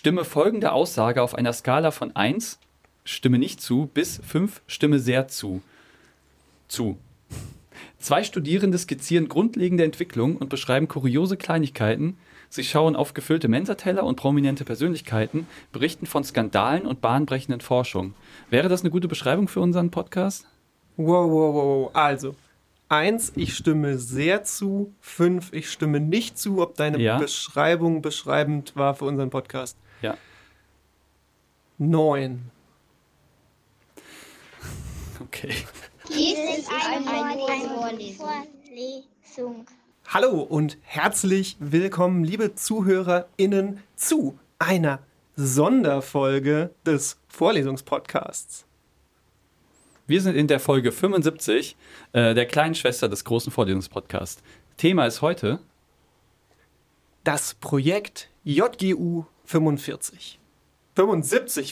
Stimme folgende Aussage auf einer Skala von 1, stimme nicht zu, bis 5, stimme sehr zu. Zu. 2 Studierende skizzieren grundlegende Entwicklung und beschreiben kuriose Kleinigkeiten. Sie schauen auf gefüllte Mensateller und prominente Persönlichkeiten, berichten von Skandalen und bahnbrechenden Forschung. Wäre das eine gute Beschreibung für unseren Podcast? Wow. Also, 1, ich stimme sehr zu. 5, ich stimme nicht zu, ob deine Beschreibung beschreibend war für unseren Podcast. Ja. 9. Okay. Dies ist eine Vorlesung. Hallo und herzlich willkommen, liebe ZuhörerInnen, zu einer Sonderfolge des Vorlesungspodcasts. Wir sind in der Folge 75 der kleinen Schwester des großen Vorlesungspodcasts. Thema ist heute das Projekt JGU 45. 75.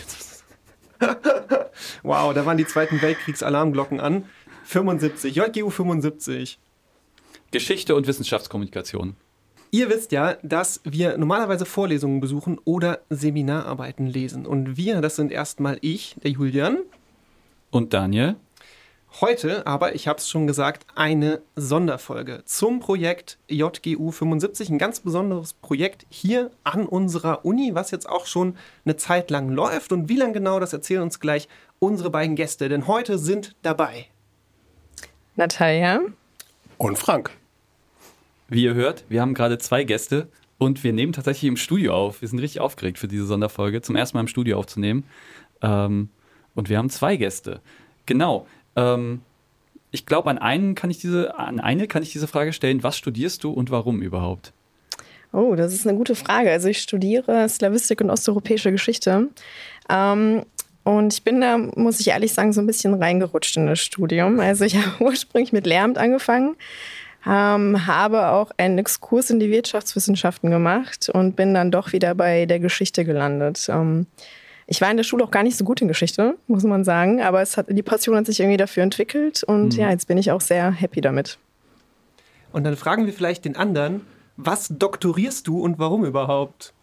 Wow, da waren die Zweiten Weltkriegsalarmglocken an. 75, JGU 75. Geschichte und Wissenschaftskommunikation. Ihr wisst ja, dass wir normalerweise Vorlesungen besuchen oder Seminararbeiten lesen. Und wir, das sind erstmal ich, der Julian. Und Daniel. Heute aber, ich habe es schon gesagt, eine Sonderfolge zum Projekt JGU 75. Ein ganz besonderes Projekt hier an unserer Uni, was jetzt auch schon eine Zeit lang läuft. Und wie lange genau, das erzählen uns gleich unsere beiden Gäste. Denn heute sind dabei Natalia und Frank. Wie ihr hört, wir haben gerade 2 Gäste und wir nehmen tatsächlich im Studio auf. Wir sind richtig aufgeregt für diese Sonderfolge, zum ersten Mal im Studio aufzunehmen. Und wir haben 2 Gäste. Genau. Ich glaube, an eine kann ich diese Frage stellen. Was studierst du und warum überhaupt? Oh, das ist eine gute Frage. Also ich studiere Slawistik und osteuropäische Geschichte. Und ich bin da, muss ich ehrlich sagen, so ein bisschen reingerutscht in das Studium. Also ich habe ursprünglich mit Lehramt angefangen, habe auch einen Exkurs in die Wirtschaftswissenschaften gemacht und bin dann doch wieder bei der Geschichte gelandet. Ich war in der Schule auch gar nicht so gut in Geschichte, muss man sagen, aber die Passion hat sich irgendwie dafür entwickelt und ja, jetzt bin ich auch sehr happy damit. Und dann fragen wir vielleicht den anderen, was doktorierst du und warum überhaupt?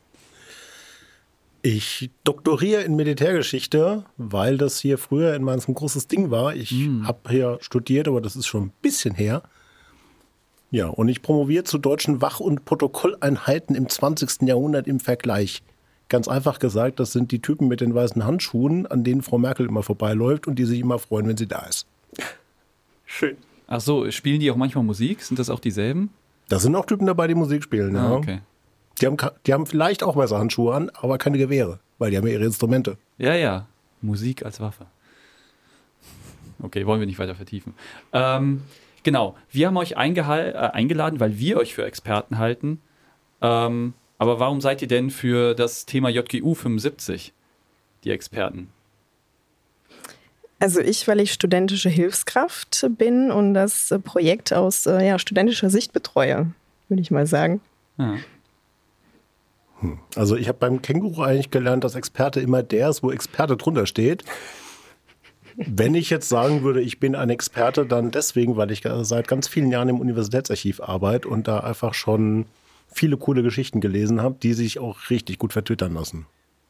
Ich doktoriere in Militärgeschichte, weil das hier früher in Mainz ein großes Ding war. Ich habe hier studiert, aber das ist schon ein bisschen her. Ja, und ich promoviere zu deutschen Wach- und Protokolleinheiten im 20. Jahrhundert im Vergleich. Ganz einfach gesagt, das sind die Typen mit den weißen Handschuhen, an denen Frau Merkel immer vorbeiläuft und die sich immer freuen, wenn sie da ist. Schön. Ach so, spielen die auch manchmal Musik? Sind das auch dieselben? Da sind auch Typen dabei, die Musik spielen, ja. Okay. Die haben vielleicht auch weiße Handschuhe an, aber keine Gewehre, weil die haben ja ihre Instrumente. Ja. Musik als Waffe. Okay, wollen wir nicht weiter vertiefen. Genau, wir haben euch eingeladen, weil wir euch für Experten halten. Aber warum seid ihr denn für das Thema JGU 75 die Experten? Also weil ich studentische Hilfskraft bin und das Projekt aus studentischer Sicht betreue, würde ich mal sagen. Ja. Also ich habe beim Känguru eigentlich gelernt, dass Experte immer der ist, wo Experte drunter steht. Wenn ich jetzt sagen würde, ich bin ein Experte, dann deswegen, weil ich seit ganz vielen Jahren im Universitätsarchiv arbeite und da einfach schon viele coole Geschichten gelesen habe, die sich auch richtig gut vertwittern lassen.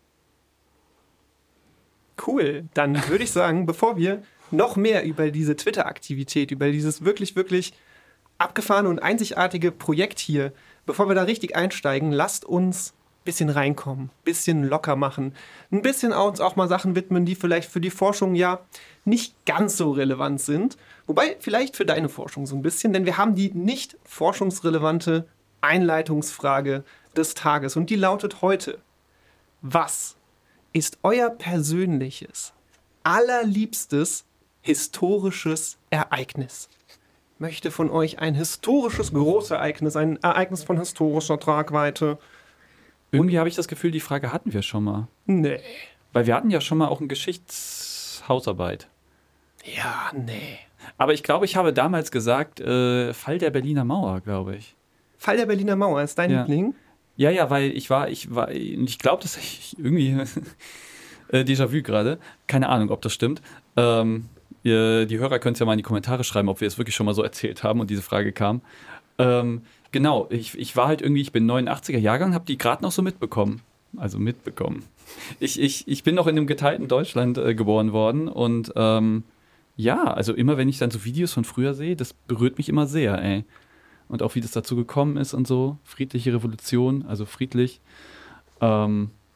Cool, dann würde ich sagen, bevor wir noch mehr über diese Twitter-Aktivität, über dieses wirklich, wirklich abgefahrene und einzigartige Projekt hier, bevor wir da richtig einsteigen, lasst uns ein bisschen reinkommen, ein bisschen locker machen, ein bisschen uns auch mal Sachen widmen, die vielleicht für die Forschung ja nicht ganz so relevant sind. Wobei vielleicht für deine Forschung so ein bisschen, denn wir haben die nicht forschungsrelevante Einleitungsfrage des Tages und die lautet heute: Was ist euer persönliches, allerliebstes historisches Ereignis? Ich möchte von euch ein historisches Großereignis, ein Ereignis von historischer Tragweite. Irgendwie habe ich das Gefühl, die Frage hatten wir schon mal. Nee. Weil wir hatten ja schon mal auch eine Geschichtshausarbeit. Ja, nee. Aber ich glaube, ich habe damals gesagt, Fall der Berliner Mauer, glaube ich. Fall der Berliner Mauer ist dein Liebling? Ja, weil ich ich glaube, dass ich irgendwie Déjà-vu gerade. Keine Ahnung, ob das stimmt. Die Hörer können es ja mal in die Kommentare schreiben, ob wir es wirklich schon mal so erzählt haben und diese Frage kam. Genau, ich war halt irgendwie, ich bin 89er Jahrgang, habe die gerade noch so mitbekommen. also mitbekommen. Ich bin noch in einem geteilten Deutschland geboren worden und ja, also immer wenn ich dann so Videos von früher sehe, das berührt mich immer sehr, ey. Und auch wie das dazu gekommen ist und so. Friedliche Revolution, also friedlich. Ja,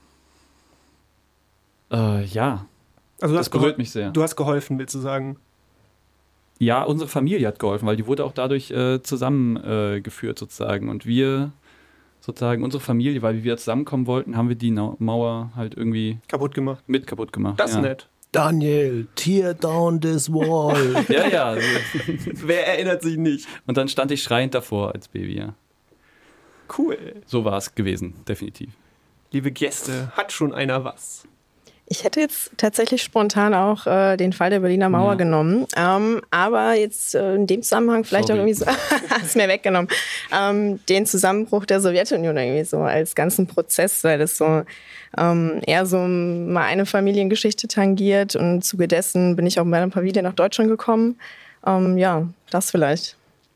Also das berührt mich sehr. Du hast geholfen, willst du sagen? Ja, unsere Familie hat geholfen, weil die wurde auch dadurch zusammengeführt sozusagen. Und wir sozusagen, unsere Familie, weil wir wieder zusammenkommen wollten, haben wir die Mauer halt irgendwie Kaputt gemacht. kaputt gemacht. Das ist ja. nett. Daniel, tear down this wall. Ja, ja. Wer erinnert sich nicht? Und dann stand ich schreiend davor als Baby, ja. Cool. So war es gewesen, definitiv. Liebe Gäste, hat schon einer was? Ich hätte jetzt tatsächlich spontan auch den Fall der Berliner Mauer genommen. Aber jetzt in dem Zusammenhang vielleicht Sorry. auch irgendwie so, hast mir weggenommen, den Zusammenbruch der Sowjetunion irgendwie so als ganzen Prozess, weil das so eher so mal eine Familiengeschichte tangiert und im Zuge dessen bin ich auch mit einer Familie nach Deutschland gekommen. Ja, das vielleicht.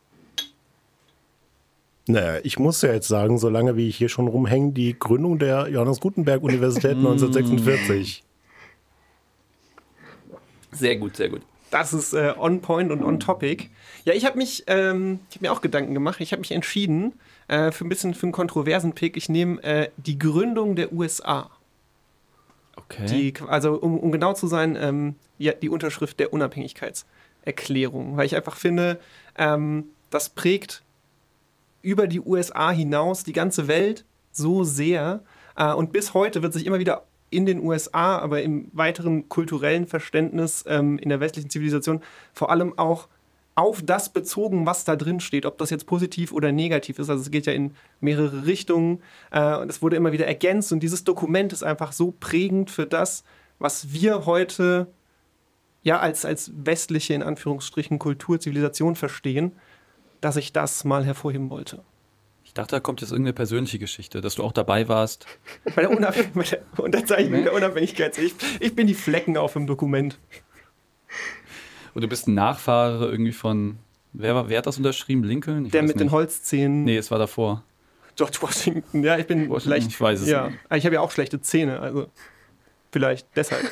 Naja, ich muss ja jetzt sagen, solange wie ich hier schon rumhänge, die Gründung der Johannes Gutenberg Universität 1946. Sehr gut, sehr gut. Das ist on point und on topic. Ja, ich habe mir auch Gedanken gemacht. Ich habe mich entschieden für einen kontroversen Pick. Ich nehme die Gründung der USA. Okay. Also um genau zu sein, die Unterschrift der Unabhängigkeitserklärung. Weil ich einfach finde, das prägt über die USA hinaus die ganze Welt so sehr. Und bis heute wird sich immer wieder in den USA, aber im weiteren kulturellen Verständnis in der westlichen Zivilisation vor allem auch auf das bezogen, was da drin steht, ob das jetzt positiv oder negativ ist. Also es geht ja in mehrere Richtungen und es wurde immer wieder ergänzt und dieses Dokument ist einfach so prägend für das, was wir heute ja als westliche, in Anführungsstrichen, Kultur, Zivilisation verstehen, dass ich das mal hervorheben wollte. Ich dachte, da kommt jetzt irgendeine persönliche Geschichte, dass du auch dabei warst. Bei der Unterzeichnung der Unabhängigkeit. Ich bin die Flecken auf dem Dokument. Und du bist ein Nachfahre irgendwie von, wer hat das unterschrieben? Lincoln? Ich Der weiß mit den nicht. Holzzähnen. Nee, es war davor. George Washington. Ja, ich bin Washington, vielleicht. ich weiß es ja. nicht. Ich habe ja auch schlechte Zähne, also vielleicht deshalb.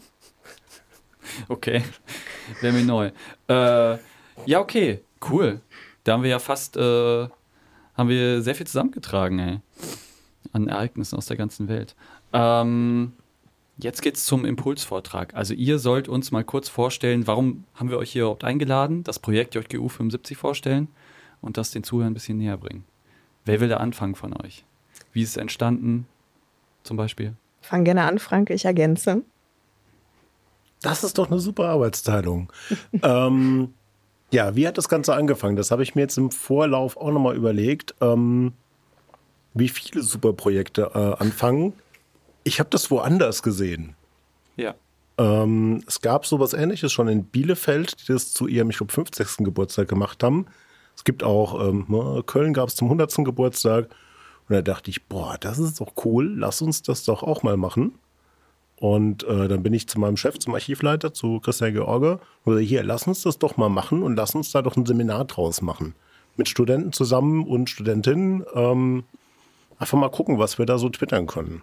Okay, wäre mir neu. Ja, okay, cool. Da haben wir ja fast, haben wir sehr viel zusammengetragen, ey. An Ereignissen aus der ganzen Welt. Jetzt geht's zum Impulsvortrag. Also ihr sollt uns mal kurz vorstellen, warum haben wir euch hier überhaupt eingeladen, das Projekt JGU 75 vorstellen und das den Zuhörern ein bisschen näher bringen. Wer will da anfangen von euch? Wie ist es entstanden, zum Beispiel? Fang gerne an, Frank, ich ergänze. Das ist doch eine super Arbeitsteilung. Ja, wie hat das Ganze angefangen? Das habe ich mir jetzt im Vorlauf auch nochmal überlegt, wie viele Superprojekte anfangen. Ich habe das woanders gesehen. Ja. Es gab sowas Ähnliches schon in Bielefeld, die das zu ihrem, ich glaube, 50. Geburtstag gemacht haben. Es gibt auch, Köln gab es zum 100. Geburtstag. Und da dachte ich, boah, das ist doch cool, lass uns das doch auch mal machen. Und dann bin ich zu meinem Chef, zum Archivleiter, zu Christian George, und gesagt, hier, lass uns das doch mal machen und lass uns da doch ein Seminar draus machen. Mit Studenten zusammen und Studentinnen. Einfach mal gucken, was wir da so twittern können.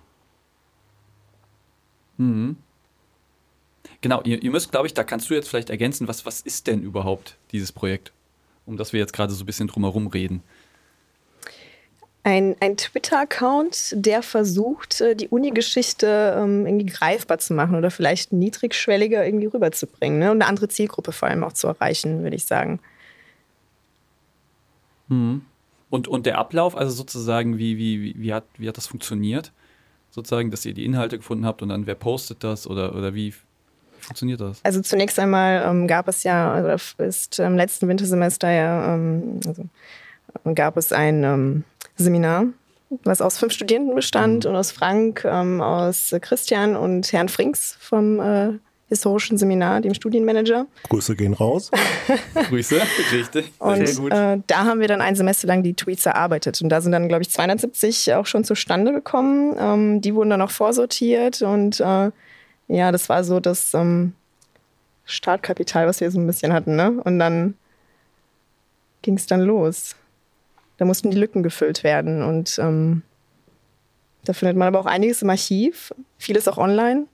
Mhm. Genau, ihr müsst, glaube ich, da kannst du jetzt vielleicht ergänzen, was ist denn überhaupt dieses Projekt? Um das wir jetzt gerade so ein bisschen drumherum reden. Ein Twitter-Account, der versucht, die Uni-Geschichte irgendwie greifbar zu machen oder vielleicht niedrigschwelliger irgendwie rüberzubringen, ne? Und eine andere Zielgruppe vor allem auch zu erreichen, würde ich sagen. Mhm. Und der Ablauf, also sozusagen, wie hat das funktioniert? Sozusagen, dass ihr die Inhalte gefunden habt und dann wer postet das oder wie funktioniert das? Also zunächst einmal gab es ja, also ist im letzten Wintersemester ja, gab es ein Seminar, was aus 5 Studierenden bestand und aus Frank, aus Christian und Herrn Frings vom historischen Seminar, dem Studienmanager. Grüße gehen raus. Grüße, richtig. Und Sehr gut. da haben wir dann ein Semester lang die Tweets erarbeitet. Und da sind dann, glaube ich, 270 auch schon zustande gekommen. Die wurden dann auch vorsortiert. Und ja, das war so das Startkapital, was wir so ein bisschen hatten. Ne? Und dann ging es dann los. Da mussten die Lücken gefüllt werden. Und Da findet man aber auch einiges im Archiv, vieles auch online.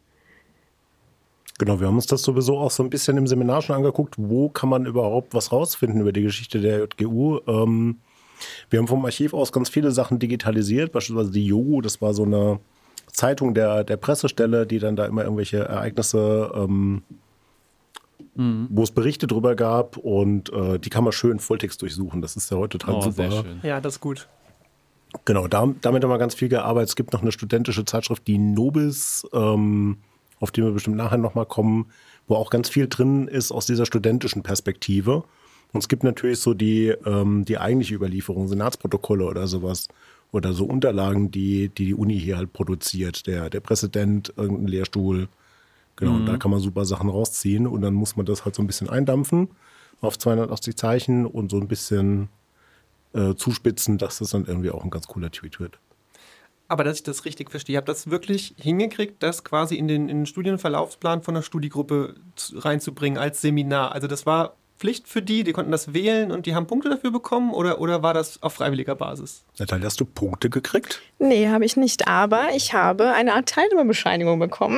Genau, wir haben uns das sowieso auch so ein bisschen im Seminar schon angeguckt, wo kann man überhaupt was rausfinden über die Geschichte der JGU. Wir haben vom Archiv aus ganz viele Sachen digitalisiert, beispielsweise die JOGU, das war so eine Zeitung der Pressestelle, die dann da immer irgendwelche Ereignisse, wo es Berichte drüber gab und die kann man schön Volltext durchsuchen. Das ist ja heute total super. Sehr schön. Ja, das ist gut. Genau, damit haben wir ganz viel gearbeitet. Es gibt noch eine studentische Zeitschrift, die Nobis, auf die wir bestimmt nachher nochmal kommen, wo auch ganz viel drin ist aus dieser studentischen Perspektive. Und es gibt natürlich so die eigentliche Überlieferung, Senatsprotokolle oder sowas. Oder so Unterlagen, die Uni hier halt produziert. Der Präsident, irgendein Lehrstuhl. Genau, und da kann man super Sachen rausziehen. Und dann muss man das halt so ein bisschen eindampfen auf 280 Zeichen und so ein bisschen zuspitzen, dass das dann irgendwie auch ein ganz cooler Tweet wird. Aber dass ich das richtig verstehe, ihr habt das wirklich hingekriegt, das quasi in den Studienverlaufsplan von der Studiegruppe reinzubringen als Seminar. Also das war Pflicht für die konnten das wählen und die haben Punkte dafür bekommen oder war das auf freiwilliger Basis? Natalia, hast du Punkte gekriegt? Nee, habe ich nicht, aber ich habe eine Art Teilnehmerbescheinigung bekommen.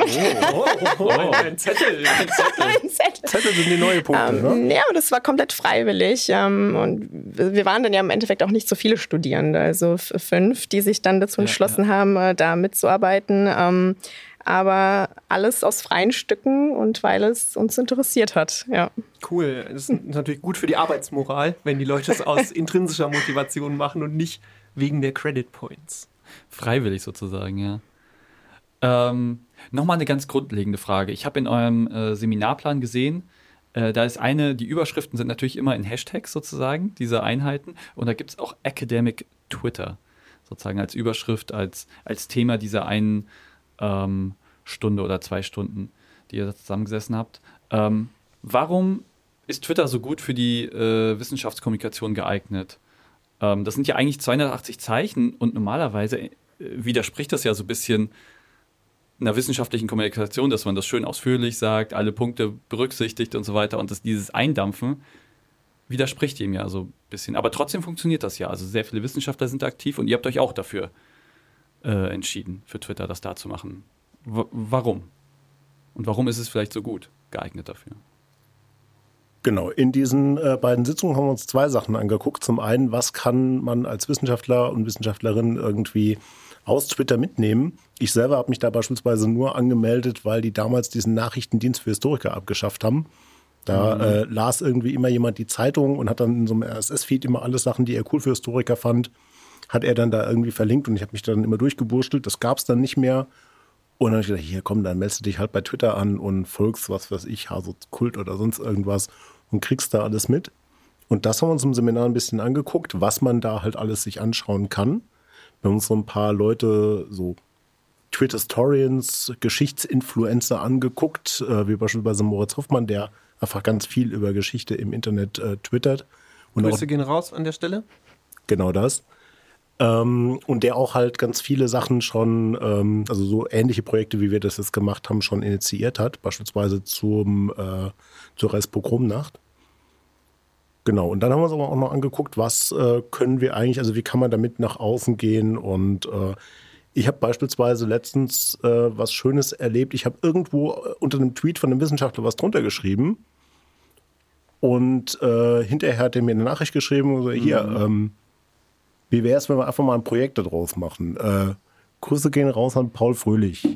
Ein Zettel. Ein Zettel. Zettel sind die neuen Punkte, ne? Ja, aber das war komplett freiwillig. Und wir waren dann ja im Endeffekt auch nicht so viele Studierende, also 5, die sich dann dazu entschlossen haben, da mitzuarbeiten. Aber alles aus freien Stücken und weil es uns interessiert hat. Ja. Cool. Das ist natürlich gut für die Arbeitsmoral, wenn die Leute es aus intrinsischer Motivation machen und nicht wegen der Credit Points. Freiwillig sozusagen, ja. Nochmal eine ganz grundlegende Frage. Ich habe in eurem Seminarplan gesehen, da ist die Überschriften sind natürlich immer in Hashtags sozusagen, diese Einheiten. Und da gibt es auch Academic Twitter sozusagen als Überschrift, als Thema dieser einen Stunde oder 2 Stunden, die ihr da zusammengesessen habt. Warum ist Twitter so gut für die Wissenschaftskommunikation geeignet? Das sind ja eigentlich 280 Zeichen und normalerweise widerspricht das ja so ein bisschen einer wissenschaftlichen Kommunikation, dass man das schön ausführlich sagt, alle Punkte berücksichtigt und so weiter und dieses Eindampfen widerspricht dem ja so ein bisschen. Aber trotzdem funktioniert das ja. Also sehr viele Wissenschaftler sind aktiv und ihr habt euch auch dafür entschieden, für Twitter das da zu machen. Warum? Und warum ist es vielleicht so gut geeignet dafür? Genau, in diesen beiden Sitzungen haben wir uns 2 Sachen angeguckt. Zum einen, was kann man als Wissenschaftler und Wissenschaftlerin irgendwie aus Twitter mitnehmen? Ich selber habe mich da beispielsweise nur angemeldet, weil die damals diesen Nachrichtendienst für Historiker abgeschafft haben. Da las irgendwie immer jemand die Zeitung und hat dann in so einem RSS-Feed immer alle Sachen, die er cool für Historiker fand, hat er dann da irgendwie verlinkt und ich habe mich dann immer durchgeburstelt. Das gab es dann nicht mehr. Und dann habe ich gedacht, hier komm, dann meldest du dich halt bei Twitter an und folgst, was weiß ich, Kult oder sonst irgendwas und kriegst da alles mit. Und das haben wir uns im Seminar ein bisschen angeguckt, was man da halt alles sich anschauen kann. Wir haben uns so ein paar Leute, so Twitter-Historians, Geschichtsinfluencer angeguckt, wie beispielsweise Moritz Hoffmann, der einfach ganz viel über Geschichte im Internet twittert. Und Grüße gehen raus an der Stelle. Genau das. Und der auch halt ganz viele Sachen schon, also so ähnliche Projekte, wie wir das jetzt gemacht haben, schon initiiert hat, beispielsweise zur Reichspogromnacht. Genau, und dann haben wir uns aber auch noch angeguckt, was können wir eigentlich, also wie kann man damit nach außen gehen und ich habe beispielsweise letztens was Schönes erlebt. Ich habe irgendwo unter einem Tweet von einem Wissenschaftler was drunter geschrieben und hinterher hat er mir eine Nachricht geschrieben, so, hier, wie wäre es, wenn wir einfach mal ein Projekt daraus machen? Grüße gehen raus an Paul Fröhlich.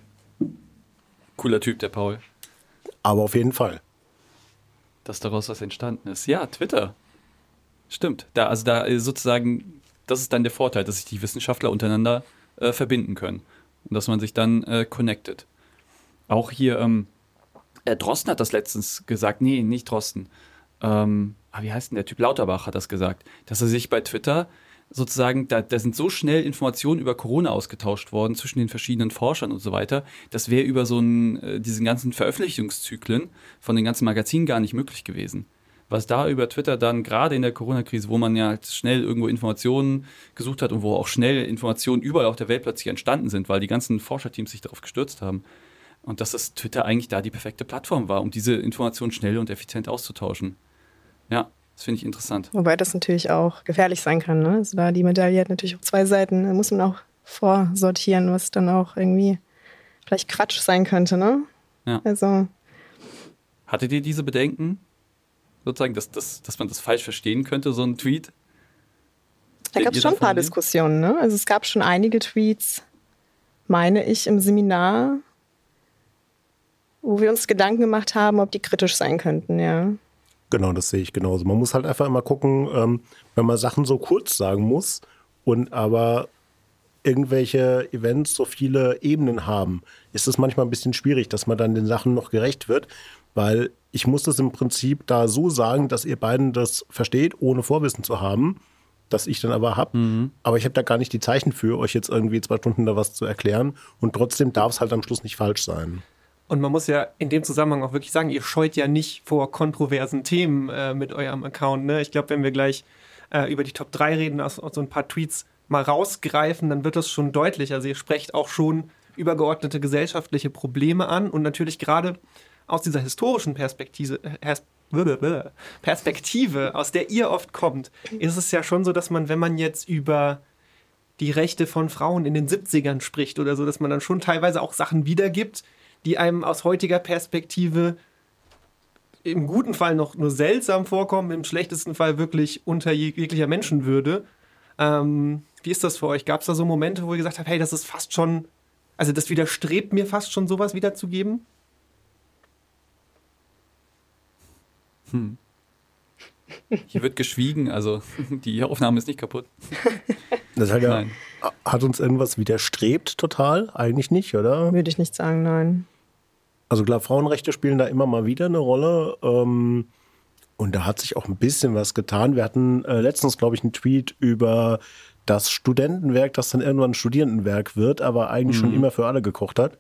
Cooler Typ, der Paul. Aber auf jeden Fall. Dass daraus was entstanden ist. Ja, Twitter. Stimmt. Da sozusagen, das ist dann der Vorteil, dass sich die Wissenschaftler untereinander verbinden können. Und dass man sich dann connectet. Auch hier, Drosten hat das letztens gesagt. Nee, nicht Drosten. Wie heißt denn der Typ? Lauterbach hat das gesagt. Dass er sich bei Twitter sozusagen, da sind so schnell Informationen über Corona ausgetauscht worden zwischen den verschiedenen Forschern und so weiter. Das wäre über diesen ganzen Veröffentlichungszyklen von den ganzen Magazinen gar nicht möglich gewesen. Was da über Twitter dann, gerade in der Corona-Krise, wo man ja halt schnell irgendwo Informationen gesucht hat und wo auch schnell Informationen überall auf der Welt plötzlich entstanden sind, weil die ganzen Forscherteams sich darauf gestürzt haben. Und dass das Twitter eigentlich da die perfekte Plattform war, um diese Informationen schnell und effizient auszutauschen. Ja, das finde ich interessant. Wobei das natürlich auch gefährlich sein kann. Ne? Also da die Medaille hat natürlich auch 2 Seiten. Da muss man auch vorsortieren, was dann auch irgendwie vielleicht Quatsch sein könnte, ne? Ja. Also. Hattet ihr diese Bedenken? Sozusagen, dass man das falsch verstehen könnte, so ein Tweet? Da gab es schon ein paar Diskussionen, ne? Also es gab schon einige Tweets, meine ich, im Seminar, wo wir uns Gedanken gemacht haben, ob die kritisch sein könnten, ja. Genau, das sehe ich genauso. Man muss halt einfach immer gucken, wenn man Sachen so kurz sagen muss und aber irgendwelche Events so viele Ebenen haben, ist es manchmal ein bisschen schwierig, dass man dann den Sachen noch gerecht wird, weil ich muss das im Prinzip da so sagen, dass ihr beiden das versteht, ohne Vorwissen zu haben, das ich dann aber habe. Aber ich habe da gar nicht die Zeichen für, euch jetzt irgendwie 2 Stunden da was zu erklären und trotzdem darf es halt am Schluss nicht falsch sein. Und man muss ja in dem Zusammenhang auch wirklich sagen, ihr scheut ja nicht vor kontroversen Themen mit eurem Account. Ne? Ich glaube, wenn wir gleich über die Top 3 reden, aus so ein paar Tweets mal rausgreifen, dann wird das schon deutlich. Also ihr sprecht auch schon übergeordnete gesellschaftliche Probleme an und natürlich gerade aus dieser historischen Perspektive, aus der ihr oft kommt, ist es ja schon so, dass man, wenn man jetzt über die Rechte von Frauen in den 70ern spricht oder so, dass man dann schon teilweise auch Sachen wiedergibt, die einem aus heutiger Perspektive im guten Fall noch nur seltsam vorkommen, im schlechtesten Fall wirklich unter jeglicher Menschenwürde. Wie ist das für euch? Gab es da so Momente, wo ihr gesagt habt, hey, das ist fast schon, also das widerstrebt mir fast schon, sowas wiederzugeben? Hier wird geschwiegen, also die Aufnahme ist nicht kaputt. Das hat uns irgendwas widerstrebt total? Eigentlich nicht, oder? Würde ich nicht sagen, nein. Also klar, Frauenrechte spielen da immer mal wieder eine Rolle. Und da hat sich auch ein bisschen was getan. Wir hatten letztens, glaube ich, einen Tweet über das Studentenwerk, das dann irgendwann ein Studierendenwerk wird, aber eigentlich schon immer für alle gekocht hat.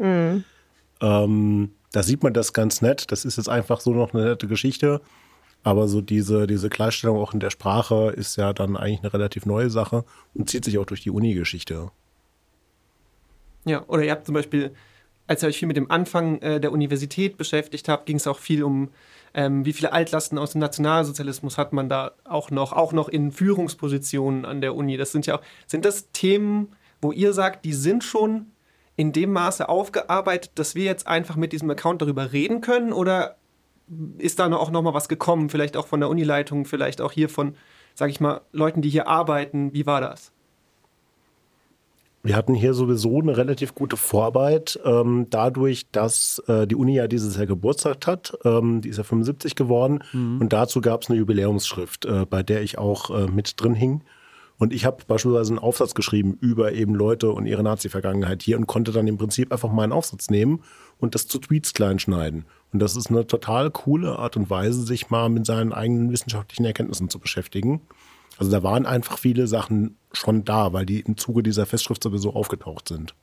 Da sieht man das ganz nett. Das ist jetzt einfach so noch eine nette Geschichte. Aber so diese Gleichstellung auch in der Sprache ist ja dann eigentlich eine relativ neue Sache und zieht sich auch durch die Uni-Geschichte. Ja, oder ihr habt zum Beispiel, als ihr euch viel mit dem Anfang der Universität beschäftigt habt, ging es auch viel um, wie viele Altlasten aus dem Nationalsozialismus hat man da auch noch in Führungspositionen an der Uni. Das sind ja auch, sind das Themen, wo ihr sagt, die sind schon in dem Maße aufgearbeitet, dass wir jetzt einfach mit diesem Account darüber reden können? Oder ist da auch noch mal was gekommen, vielleicht auch von der Unileitung, vielleicht auch hier von, sag ich mal, Leuten, die hier arbeiten? Wie war das? Wir hatten hier sowieso eine relativ gute Vorarbeit, dadurch, dass die Uni ja dieses Jahr Geburtstag hat. Die ist ja 75 geworden. Und dazu gab es eine Jubiläumsschrift, bei der ich auch mit drin hing. Und ich habe beispielsweise einen Aufsatz geschrieben über eben Leute und ihre Nazi-Vergangenheit hier und konnte dann im Prinzip einfach meinen Aufsatz nehmen und das zu Tweets klein schneiden. Und das ist eine total coole Art und Weise, sich mal mit seinen eigenen wissenschaftlichen Erkenntnissen zu beschäftigen. Also da waren einfach viele Sachen schon da, weil die im Zuge dieser Festschrift sowieso aufgetaucht sind.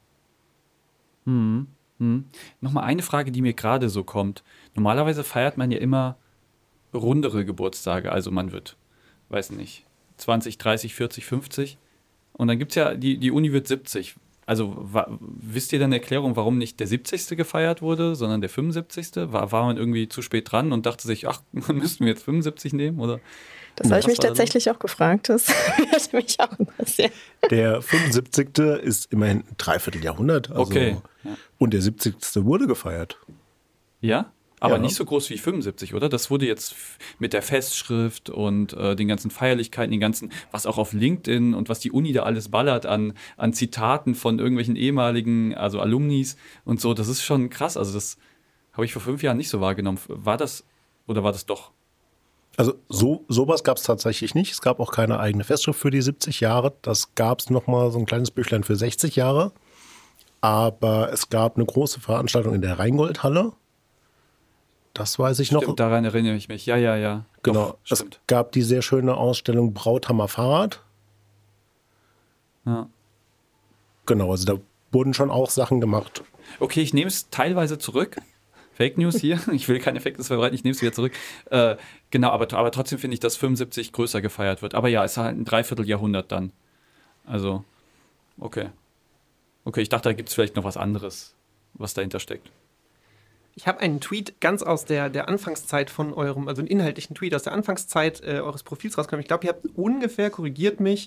Nochmal eine Frage, die mir gerade so kommt. Normalerweise feiert man ja immer rundere Geburtstage. Also man wird, weiß nicht, 20, 30, 40, 50. Und dann gibt es ja, die Uni wird 70. Also wisst ihr dann eine Erklärung, warum nicht der 70. gefeiert wurde, sondern der 75.? War man irgendwie zu spät dran und dachte sich, ach, müssten wir jetzt 75 nehmen? Oder? Das habe ich mich tatsächlich auch gefragt. Das hätte mich auch interessiert. Der 75. ist immerhin ein Dreivierteljahrhundert. Also, okay. Ja. Und der 70. wurde gefeiert. Ja? Aber Ja. nicht so groß wie 75, oder? Das wurde jetzt mit der Festschrift und den ganzen Feierlichkeiten, den ganzen, was auch auf LinkedIn und was die Uni da alles ballert an Zitaten von irgendwelchen ehemaligen, also Alumnis und so, das ist schon krass. Also das habe ich vor 5 Jahren nicht so wahrgenommen. War das oder war das doch? Also sowas gab es tatsächlich nicht. Es gab auch keine eigene Festschrift für die 70 Jahre. Das gab es nochmal so ein kleines Büchlein für 60 Jahre. Aber es gab eine große Veranstaltung in der Rheingoldhalle. Das weiß ich noch. Stimmt, daran erinnere ich mich. Ja. Genau. Doch, es stimmt. gab die sehr schöne Ausstellung Brauthammer Fahrrad. Ja. Genau, also da wurden schon auch Sachen gemacht. Okay, ich nehme es teilweise zurück. Fake News hier. Ich will keine Fake News verbreiten, ich nehme es wieder zurück. Genau, aber trotzdem finde ich, dass 75 größer gefeiert wird. Aber ja, es ist halt ein Dreivierteljahrhundert dann. Also, okay. Okay, ich dachte, da gibt es vielleicht noch was anderes, was dahinter steckt. Ich habe einen Tweet ganz aus der Anfangszeit von eurem, also einen inhaltlichen Tweet aus der Anfangszeit eures Profils rausgenommen. Ich glaube, ihr habt ungefähr, korrigiert mich,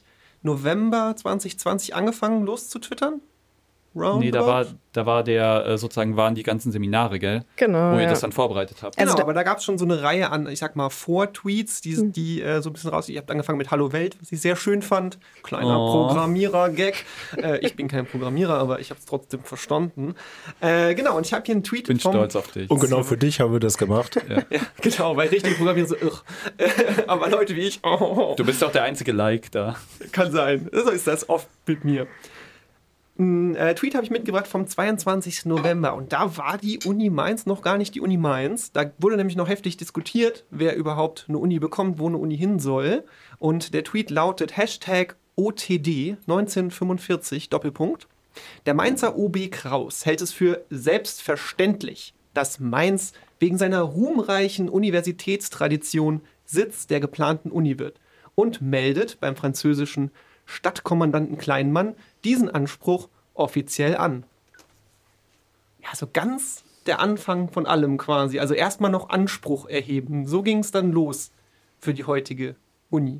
November 2020 angefangen loszutwittern? Nee, da war der, sozusagen waren die ganzen Seminare, gell? Genau, Wo ihr ja. das dann vorbereitet habt. Genau, Also aber da gab es schon so eine Reihe an, ich sag mal, Vortweets, die so ein bisschen raus. Ihr habt angefangen mit Hallo Welt, was ich sehr schön fand. Kleiner Programmierer-Gag. Ich bin kein Programmierer, aber ich habe es trotzdem verstanden. Genau, und ich habe hier einen Tweet Bin stolz auf dich. Und genau für dich haben wir das gemacht. Ja, genau, weil richtige Programmierer so, aber Leute wie ich, Du bist doch der einzige Like da. kann sein. So ist das oft mit mir. Ein Tweet habe ich mitgebracht vom 22. November und da war die Uni Mainz noch gar nicht die Uni Mainz. Da wurde nämlich noch heftig diskutiert, wer überhaupt eine Uni bekommt, wo eine Uni hin soll. Und der Tweet lautet #OTD 1945 Doppelpunkt. Der Mainzer OB Kraus hält es für selbstverständlich, dass Mainz wegen seiner ruhmreichen Universitätstradition Sitz der geplanten Uni wird und meldet beim französischen Stadtkommandanten Kleinmann diesen Anspruch offiziell an. Ja, so ganz der Anfang von allem quasi. Also erstmal noch Anspruch erheben. So ging es dann los für die heutige Uni.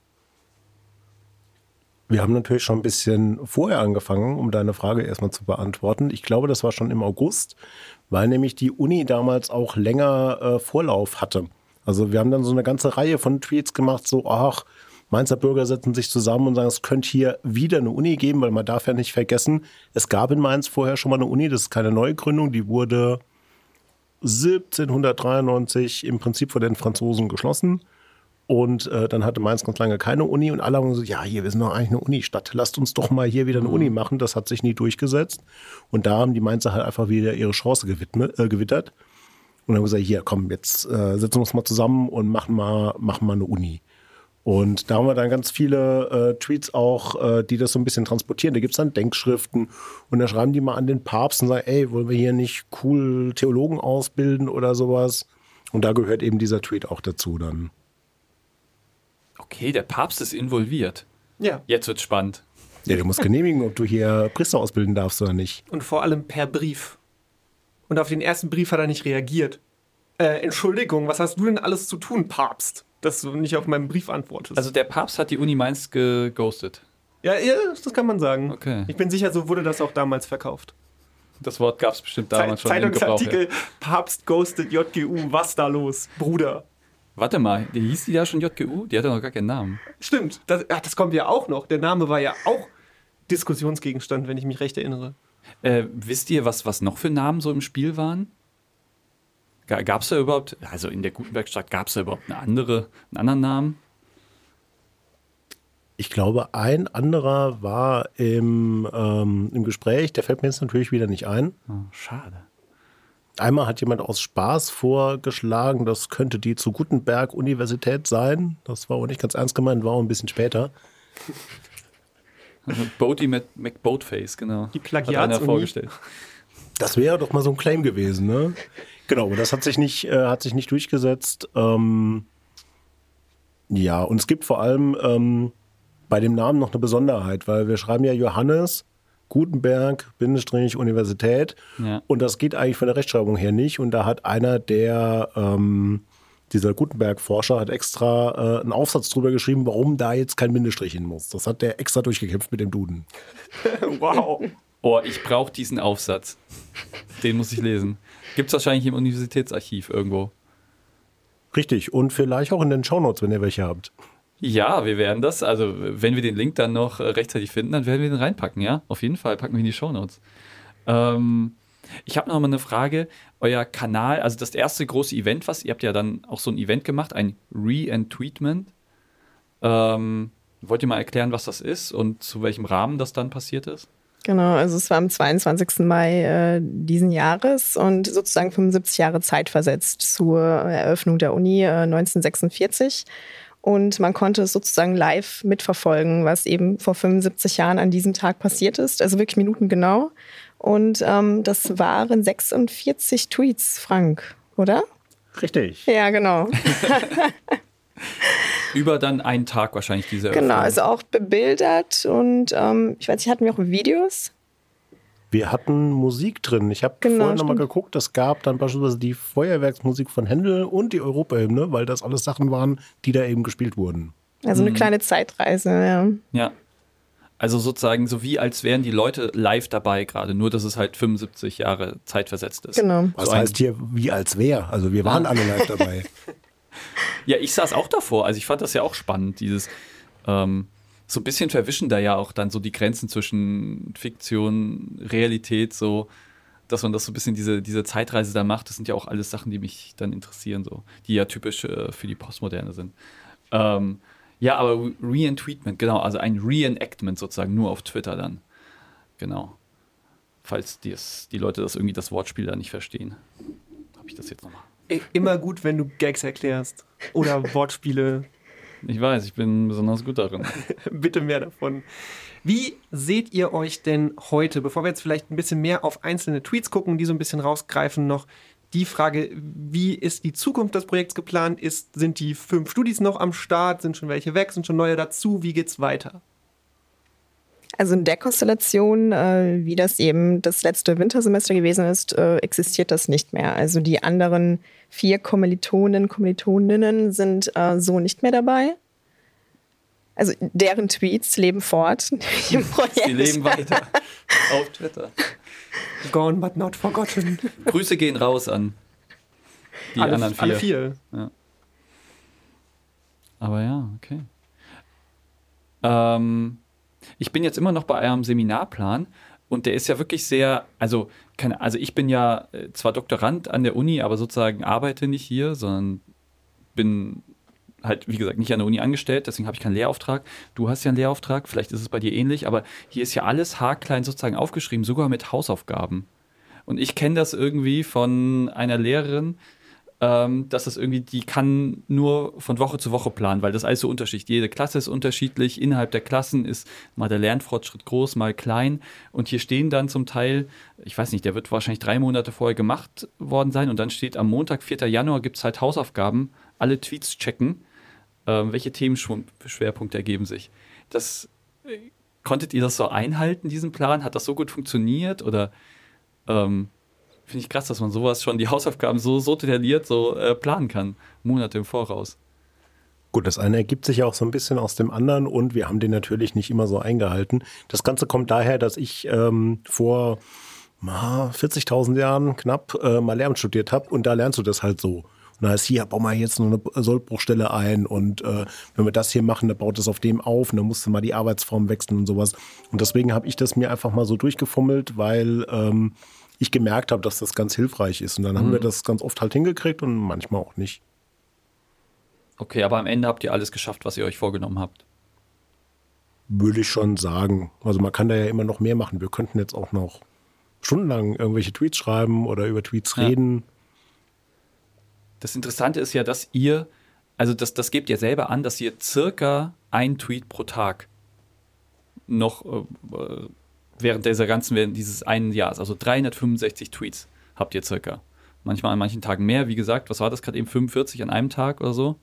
Wir haben natürlich schon ein bisschen vorher angefangen, um deine Frage erstmal zu beantworten. Ich glaube, das war schon im August, weil nämlich die Uni damals auch länger Vorlauf hatte. Also wir haben dann so eine ganze Reihe von Tweets gemacht, so, ach, Mainzer Bürger setzen sich zusammen und sagen, es könnte hier wieder eine Uni geben, weil man darf ja nicht vergessen, es gab in Mainz vorher schon mal eine Uni, das ist keine Neugründung, die wurde 1793 im Prinzip von den Franzosen geschlossen und dann hatte Mainz ganz lange keine Uni und alle haben gesagt, ja, hier, wir sind doch eigentlich eine Unistadt, lasst uns doch mal hier wieder eine Uni machen, das hat sich nie durchgesetzt und da haben die Mainzer halt einfach wieder ihre Chance gewittert und haben gesagt, hier, komm, jetzt setzen wir uns mal zusammen und machen mal eine Uni. Und da haben wir dann ganz viele Tweets auch, die das so ein bisschen transportieren. Da gibt es dann Denkschriften und da schreiben die mal an den Papst und sagen, ey, wollen wir hier nicht cool Theologen ausbilden oder sowas? Und da gehört eben dieser Tweet auch dazu dann. Okay, der Papst ist involviert. Ja. Jetzt wird's spannend. Ja, der muss genehmigen, ob du hier Priester ausbilden darfst oder nicht. Und vor allem per Brief. Und auf den ersten Brief hat er nicht reagiert. Entschuldigung, was hast du denn alles zu tun, Papst? Dass du nicht auf meinen Brief antwortest. Also der Papst hat die Uni Mainz geghostet. Ja, das kann man sagen. Okay. Ich bin sicher, so wurde das auch damals verkauft. Das Wort gab es bestimmt damals schon im Gebrauch. Zeitungsartikel, Papst ghostet JGU, was da los, Bruder? Warte mal, hieß die da schon JGU? Die hatte noch gar keinen Namen. Stimmt, das kommt ja auch noch. Der Name war ja auch Diskussionsgegenstand, wenn ich mich recht erinnere. Wisst ihr, was noch für Namen so im Spiel waren? Gab es da überhaupt, also in der Gutenbergstadt, gab es da überhaupt einen anderen Namen? Ich glaube, ein anderer war im Gespräch, der fällt mir jetzt natürlich wieder nicht ein. Oh, schade. Einmal hat jemand aus Spaß vorgeschlagen, das könnte die zu Gutenberg-Universität sein. Das war aber nicht ganz ernst gemeint, war auch ein bisschen später. Boaty McBoatface, genau. Die Hat Plagiats einer vorgestellt. Das wäre doch mal so ein Claim gewesen, ne? Genau, aber das hat sich nicht durchgesetzt. Ja, und es gibt vor allem bei dem Namen noch eine Besonderheit, weil wir schreiben ja Johannes Gutenberg, Universität. Ja. Und das geht eigentlich von der Rechtschreibung her nicht. Und da hat einer dieser Gutenberg-Forscher hat extra einen Aufsatz drüber geschrieben, warum da jetzt kein Bindestrich hin muss. Das hat der extra durchgekämpft mit dem Duden. Wow. Oh, ich brauche diesen Aufsatz. Den muss ich lesen. Gibt es wahrscheinlich im Universitätsarchiv irgendwo. Richtig. Und vielleicht auch in den Shownotes, wenn ihr welche habt. Ja, wir werden das, also wenn wir den Link dann noch rechtzeitig finden, dann werden wir den reinpacken, ja? Auf jeden Fall, packen wir in die Shownotes. Ich habe noch mal eine Frage. Euer Kanal, also das erste große Event, ihr habt ja dann auch so ein Event gemacht, ein Re-Entweetment. Wollt ihr mal erklären, was das ist und zu welchem Rahmen das dann passiert ist? Genau, also es war am 22. Mai diesen Jahres und sozusagen 75 Jahre Zeit versetzt zur Eröffnung der Uni 1946. Und man konnte es sozusagen live mitverfolgen, was eben vor 75 Jahren an diesem Tag passiert ist, also wirklich minutengenau. Und das waren 46 Tweets, Frank, oder? Richtig. Ja, genau. Über dann einen Tag wahrscheinlich diese Eröffnung. Genau, also auch bebildert und ich weiß nicht, hatten wir auch Videos? Wir hatten Musik drin. Ich habe vorhin nochmal geguckt, es gab dann beispielsweise die Feuerwerksmusik von Händel und die Europahymne, weil das alles Sachen waren, die da eben gespielt wurden. Also eine kleine Zeitreise, ja. Ja, Also sozusagen so wie als wären die Leute live dabei gerade, nur dass es halt 75 Jahre zeitversetzt ist. Genau. Was heißt hier wie als wäre? Also wir waren alle live dabei. Ja, ich saß auch davor. Also ich fand das ja auch spannend, dieses so ein bisschen verwischen da ja auch dann so die Grenzen zwischen Fiktion, Realität, so, dass man das so ein bisschen diese Zeitreise da macht. Das sind ja auch alles Sachen, die mich dann interessieren, so, die ja typisch für die Postmoderne sind. Ja, aber Re-Entweetment, genau, also ein Reenactment sozusagen, nur auf Twitter dann. Genau. Falls die Leute das Wortspiel da nicht verstehen. Habe ich das jetzt nochmal. Immer gut, wenn du Gags erklärst oder Wortspiele. Ich weiß, ich bin besonders gut darin. Bitte mehr davon. Wie seht ihr euch denn heute, bevor wir jetzt vielleicht ein bisschen mehr auf einzelne Tweets gucken, die so ein bisschen rausgreifen, noch die Frage, wie ist die Zukunft des Projekts geplant? Sind die 5 Studis noch am Start? Sind schon welche weg? Sind schon neue dazu? Wie geht's weiter? Also in der Konstellation, wie das eben das letzte Wintersemester gewesen ist, existiert das nicht mehr. Also die anderen 4 Kommilitoninnen sind so nicht mehr dabei. Also deren Tweets leben fort im Projekt. Sie leben weiter auf Twitter. Gone but not forgotten. Grüße gehen raus an die anderen 4. Alle 4. Ja. Aber ja, okay. Ich bin jetzt immer noch bei eurem Seminarplan und der ist ja wirklich sehr, also ich bin ja zwar Doktorand an der Uni, aber sozusagen arbeite nicht hier, sondern bin halt, wie gesagt, nicht an der Uni angestellt, deswegen habe ich keinen Lehrauftrag. Du hast ja einen Lehrauftrag, vielleicht ist es bei dir ähnlich, aber hier ist ja alles haarklein sozusagen aufgeschrieben, sogar mit Hausaufgaben. Und ich kenne das irgendwie von einer Lehrerin, dass das irgendwie, die kann nur von Woche zu Woche planen, weil das alles so unterschiedlich. Jede Klasse ist unterschiedlich, innerhalb der Klassen ist mal der Lernfortschritt groß, mal klein und hier stehen dann zum Teil, ich weiß nicht, der wird wahrscheinlich 3 Monate vorher gemacht worden sein und dann steht am Montag, 4. Januar, gibt es halt Hausaufgaben, alle Tweets checken, welche Themenschwerpunkte ergeben sich. Konntet ihr das so einhalten, diesen Plan? Hat das so gut funktioniert oder finde ich krass, dass man sowas schon, die Hausaufgaben so detailliert so planen kann, Monate im Voraus. Gut, das eine ergibt sich ja auch so ein bisschen aus dem anderen und wir haben den natürlich nicht immer so eingehalten. Das Ganze kommt daher, dass ich vor 40.000 Jahren knapp mal Lehramt studiert habe und da lernst du das halt so. Und da heißt hier, bau mal jetzt nur eine Sollbruchstelle ein und wenn wir das hier machen, dann baut das auf dem auf und dann musst du mal die Arbeitsform wechseln und sowas. Und deswegen habe ich das mir einfach mal so durchgefummelt, weil ich gemerkt habe, dass das ganz hilfreich ist. Und dann haben wir das ganz oft halt hingekriegt und manchmal auch nicht. Okay, aber am Ende habt ihr alles geschafft, was ihr euch vorgenommen habt. Würde ich schon sagen. Also man kann da ja immer noch mehr machen. Wir könnten jetzt auch noch stundenlang irgendwelche Tweets schreiben oder über Tweets reden. Das Interessante ist ja, dass ihr, also das gebt ihr selber an, dass ihr circa 1 Tweet pro Tag noch während dieses einen Jahres, also 365 Tweets habt ihr circa. Manchmal an manchen Tagen mehr, wie gesagt, was war das gerade eben, 45 an einem Tag oder so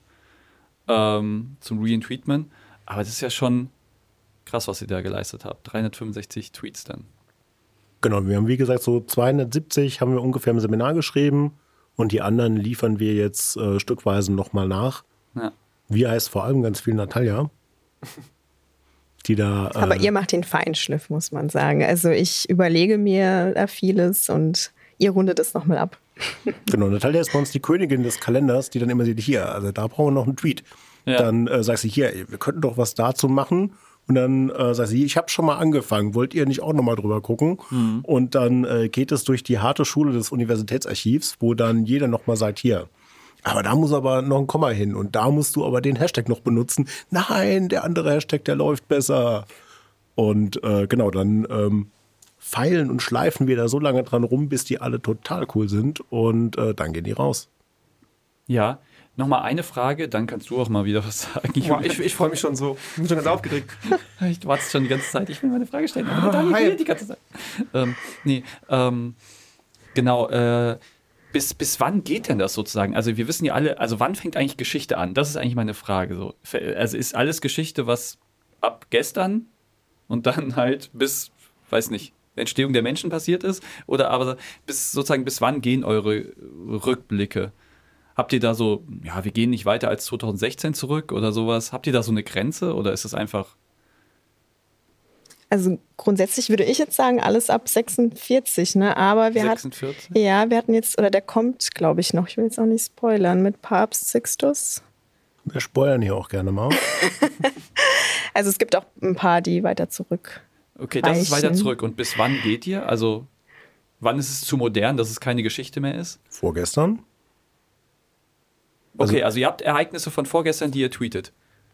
zum Re-Entweetment. Aber das ist ja schon krass, was ihr da geleistet habt. 365 Tweets dann. Genau, wir haben wie gesagt so 270 haben wir ungefähr im Seminar geschrieben und die anderen liefern wir jetzt stückweise nochmal nach. Ja. Wir heißt vor allem ganz viel Natalia. Die da, aber ihr macht den Feinschliff, muss man sagen. Also ich überlege mir da vieles und ihr rundet es nochmal ab. Genau, Natalia ist bei uns die Königin des Kalenders, die dann immer sieht, hier, also da brauchen wir noch einen Tweet. Ja. Dann sagt sie, hier, wir könnten doch was dazu machen. Und dann sagt sie, ich habe schon mal angefangen, wollt ihr nicht auch nochmal drüber gucken? Mhm. Und dann geht es durch die harte Schule des Universitätsarchivs, wo dann jeder nochmal sagt, hier, aber da muss aber noch ein Komma hin und da musst du aber den Hashtag noch benutzen. Nein, der andere Hashtag, der läuft besser. Und genau, dann feilen und schleifen wir da so lange dran rum, bis die alle total cool sind und dann gehen die raus. Ja, nochmal eine Frage, dann kannst du auch mal wieder was sagen. Ich freue mich schon so. Ich bin schon ganz aufgeregt. Ich warte schon die ganze Zeit, ich will meine Frage stellen. Aber die ganze Zeit. Genau, bis wann geht denn das sozusagen? Also wir wissen ja alle, also wann fängt eigentlich Geschichte an? Das ist eigentlich meine Frage. So. Also ist alles Geschichte, was ab gestern und dann halt bis, weiß nicht, Entstehung der Menschen passiert ist? Oder aber bis wann gehen eure Rückblicke? Habt ihr da so, ja, wir gehen nicht weiter als 2016 zurück oder sowas? Habt ihr da so eine Grenze oder ist es einfach? Also grundsätzlich würde ich jetzt sagen, alles ab 46, ne? Aber wir 46? wir hatten jetzt, oder der kommt, glaube ich, noch. Ich will jetzt auch nicht spoilern, mit Papst Sixtus. Wir spoilern hier auch gerne mal. Also es gibt auch ein paar, die weiter zurück. Okay, das ist weiter zurück. Und bis wann geht ihr? Also wann ist es zu modern, dass es keine Geschichte mehr ist? Vorgestern. Okay, also ihr habt Ereignisse von vorgestern, die ihr tweetet.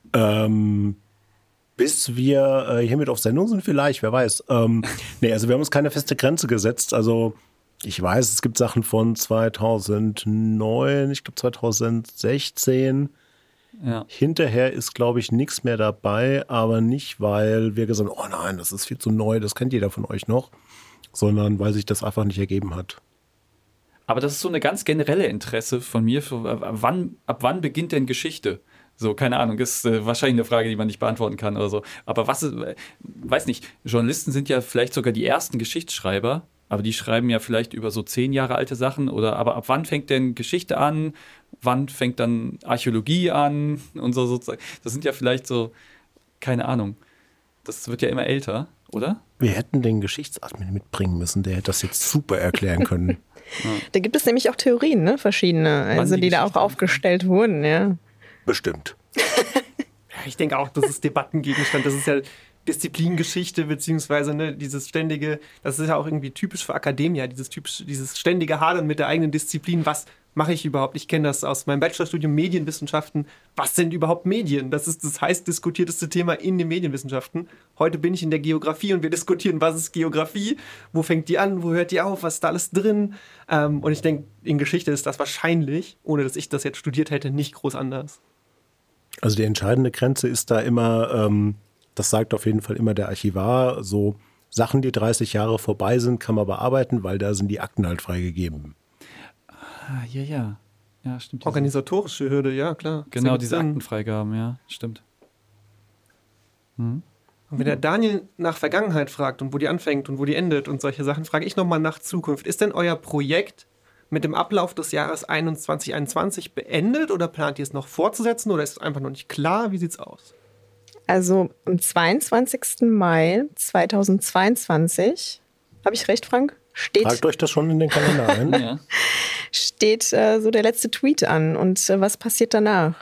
Bis wir hiermit auf Sendung sind vielleicht, wer weiß. Nee, also wir haben uns keine feste Grenze gesetzt. Also ich weiß, es gibt Sachen von 2009, ich glaube 2016. Ja. Hinterher ist, glaube ich, nichts mehr dabei, aber nicht, weil wir gesagt haben, oh nein, das ist viel zu neu, das kennt jeder von euch noch, sondern weil sich das einfach nicht ergeben hat. Aber das ist so eine ganz generelle Interesse von mir, ab wann beginnt denn Geschichte? So, keine Ahnung, ist wahrscheinlich eine Frage, die man nicht beantworten kann oder so. Aber weiß nicht, Journalisten sind ja vielleicht sogar die ersten Geschichtsschreiber, aber die schreiben ja vielleicht über so 10 Jahre alte Sachen aber ab wann fängt denn Geschichte an? Wann fängt dann Archäologie an? Und so sozusagen. Das sind ja vielleicht so, keine Ahnung. Das wird ja immer älter, oder? Wir hätten den Geschichtsadmin mitbringen müssen, der hätte das jetzt super erklären können. Da gibt es nämlich auch Theorien, ne? Verschiedene, also die da auch aufgestellt wurden, ja. Bestimmt. Ich denke auch, das ist Debattengegenstand. Das ist ja Disziplingeschichte, beziehungsweise ne, dieses ständige, das ist ja auch irgendwie typisch für Akademia, dieses ständige Hadern mit der eigenen Disziplin. Was mache ich überhaupt? Ich kenne das aus meinem Bachelorstudium Medienwissenschaften. Was sind überhaupt Medien? Das ist das heiß diskutierteste Thema in den Medienwissenschaften. Heute bin ich in der Geografie und wir diskutieren, was ist Geografie? Wo fängt die an? Wo hört die auf? Was ist da alles drin? Und ich denke, in Geschichte ist das wahrscheinlich, ohne dass ich das jetzt studiert hätte, nicht groß anders. Also die entscheidende Grenze ist da immer, das sagt auf jeden Fall immer der Archivar, so Sachen, die 30 Jahre vorbei sind, kann man bearbeiten, weil da sind die Akten halt freigegeben. Ah, ja. Ja, stimmt. Organisatorische Hürde, ja, klar. Genau, diese Aktenfreigaben, ja, stimmt. Und wenn der Daniel nach Vergangenheit fragt und wo die anfängt und wo die endet und solche Sachen, frage ich nochmal nach Zukunft. Ist denn euer Projekt mit dem Ablauf des Jahres 2021 beendet oder plant ihr es noch fortzusetzen oder ist es einfach noch nicht klar? Wie sieht's aus? Also am 22. Mai 2022, habe ich recht, Frank? Tragt euch das schon in den Kalender ein? Ja. Steht so der letzte Tweet an. Und was passiert danach?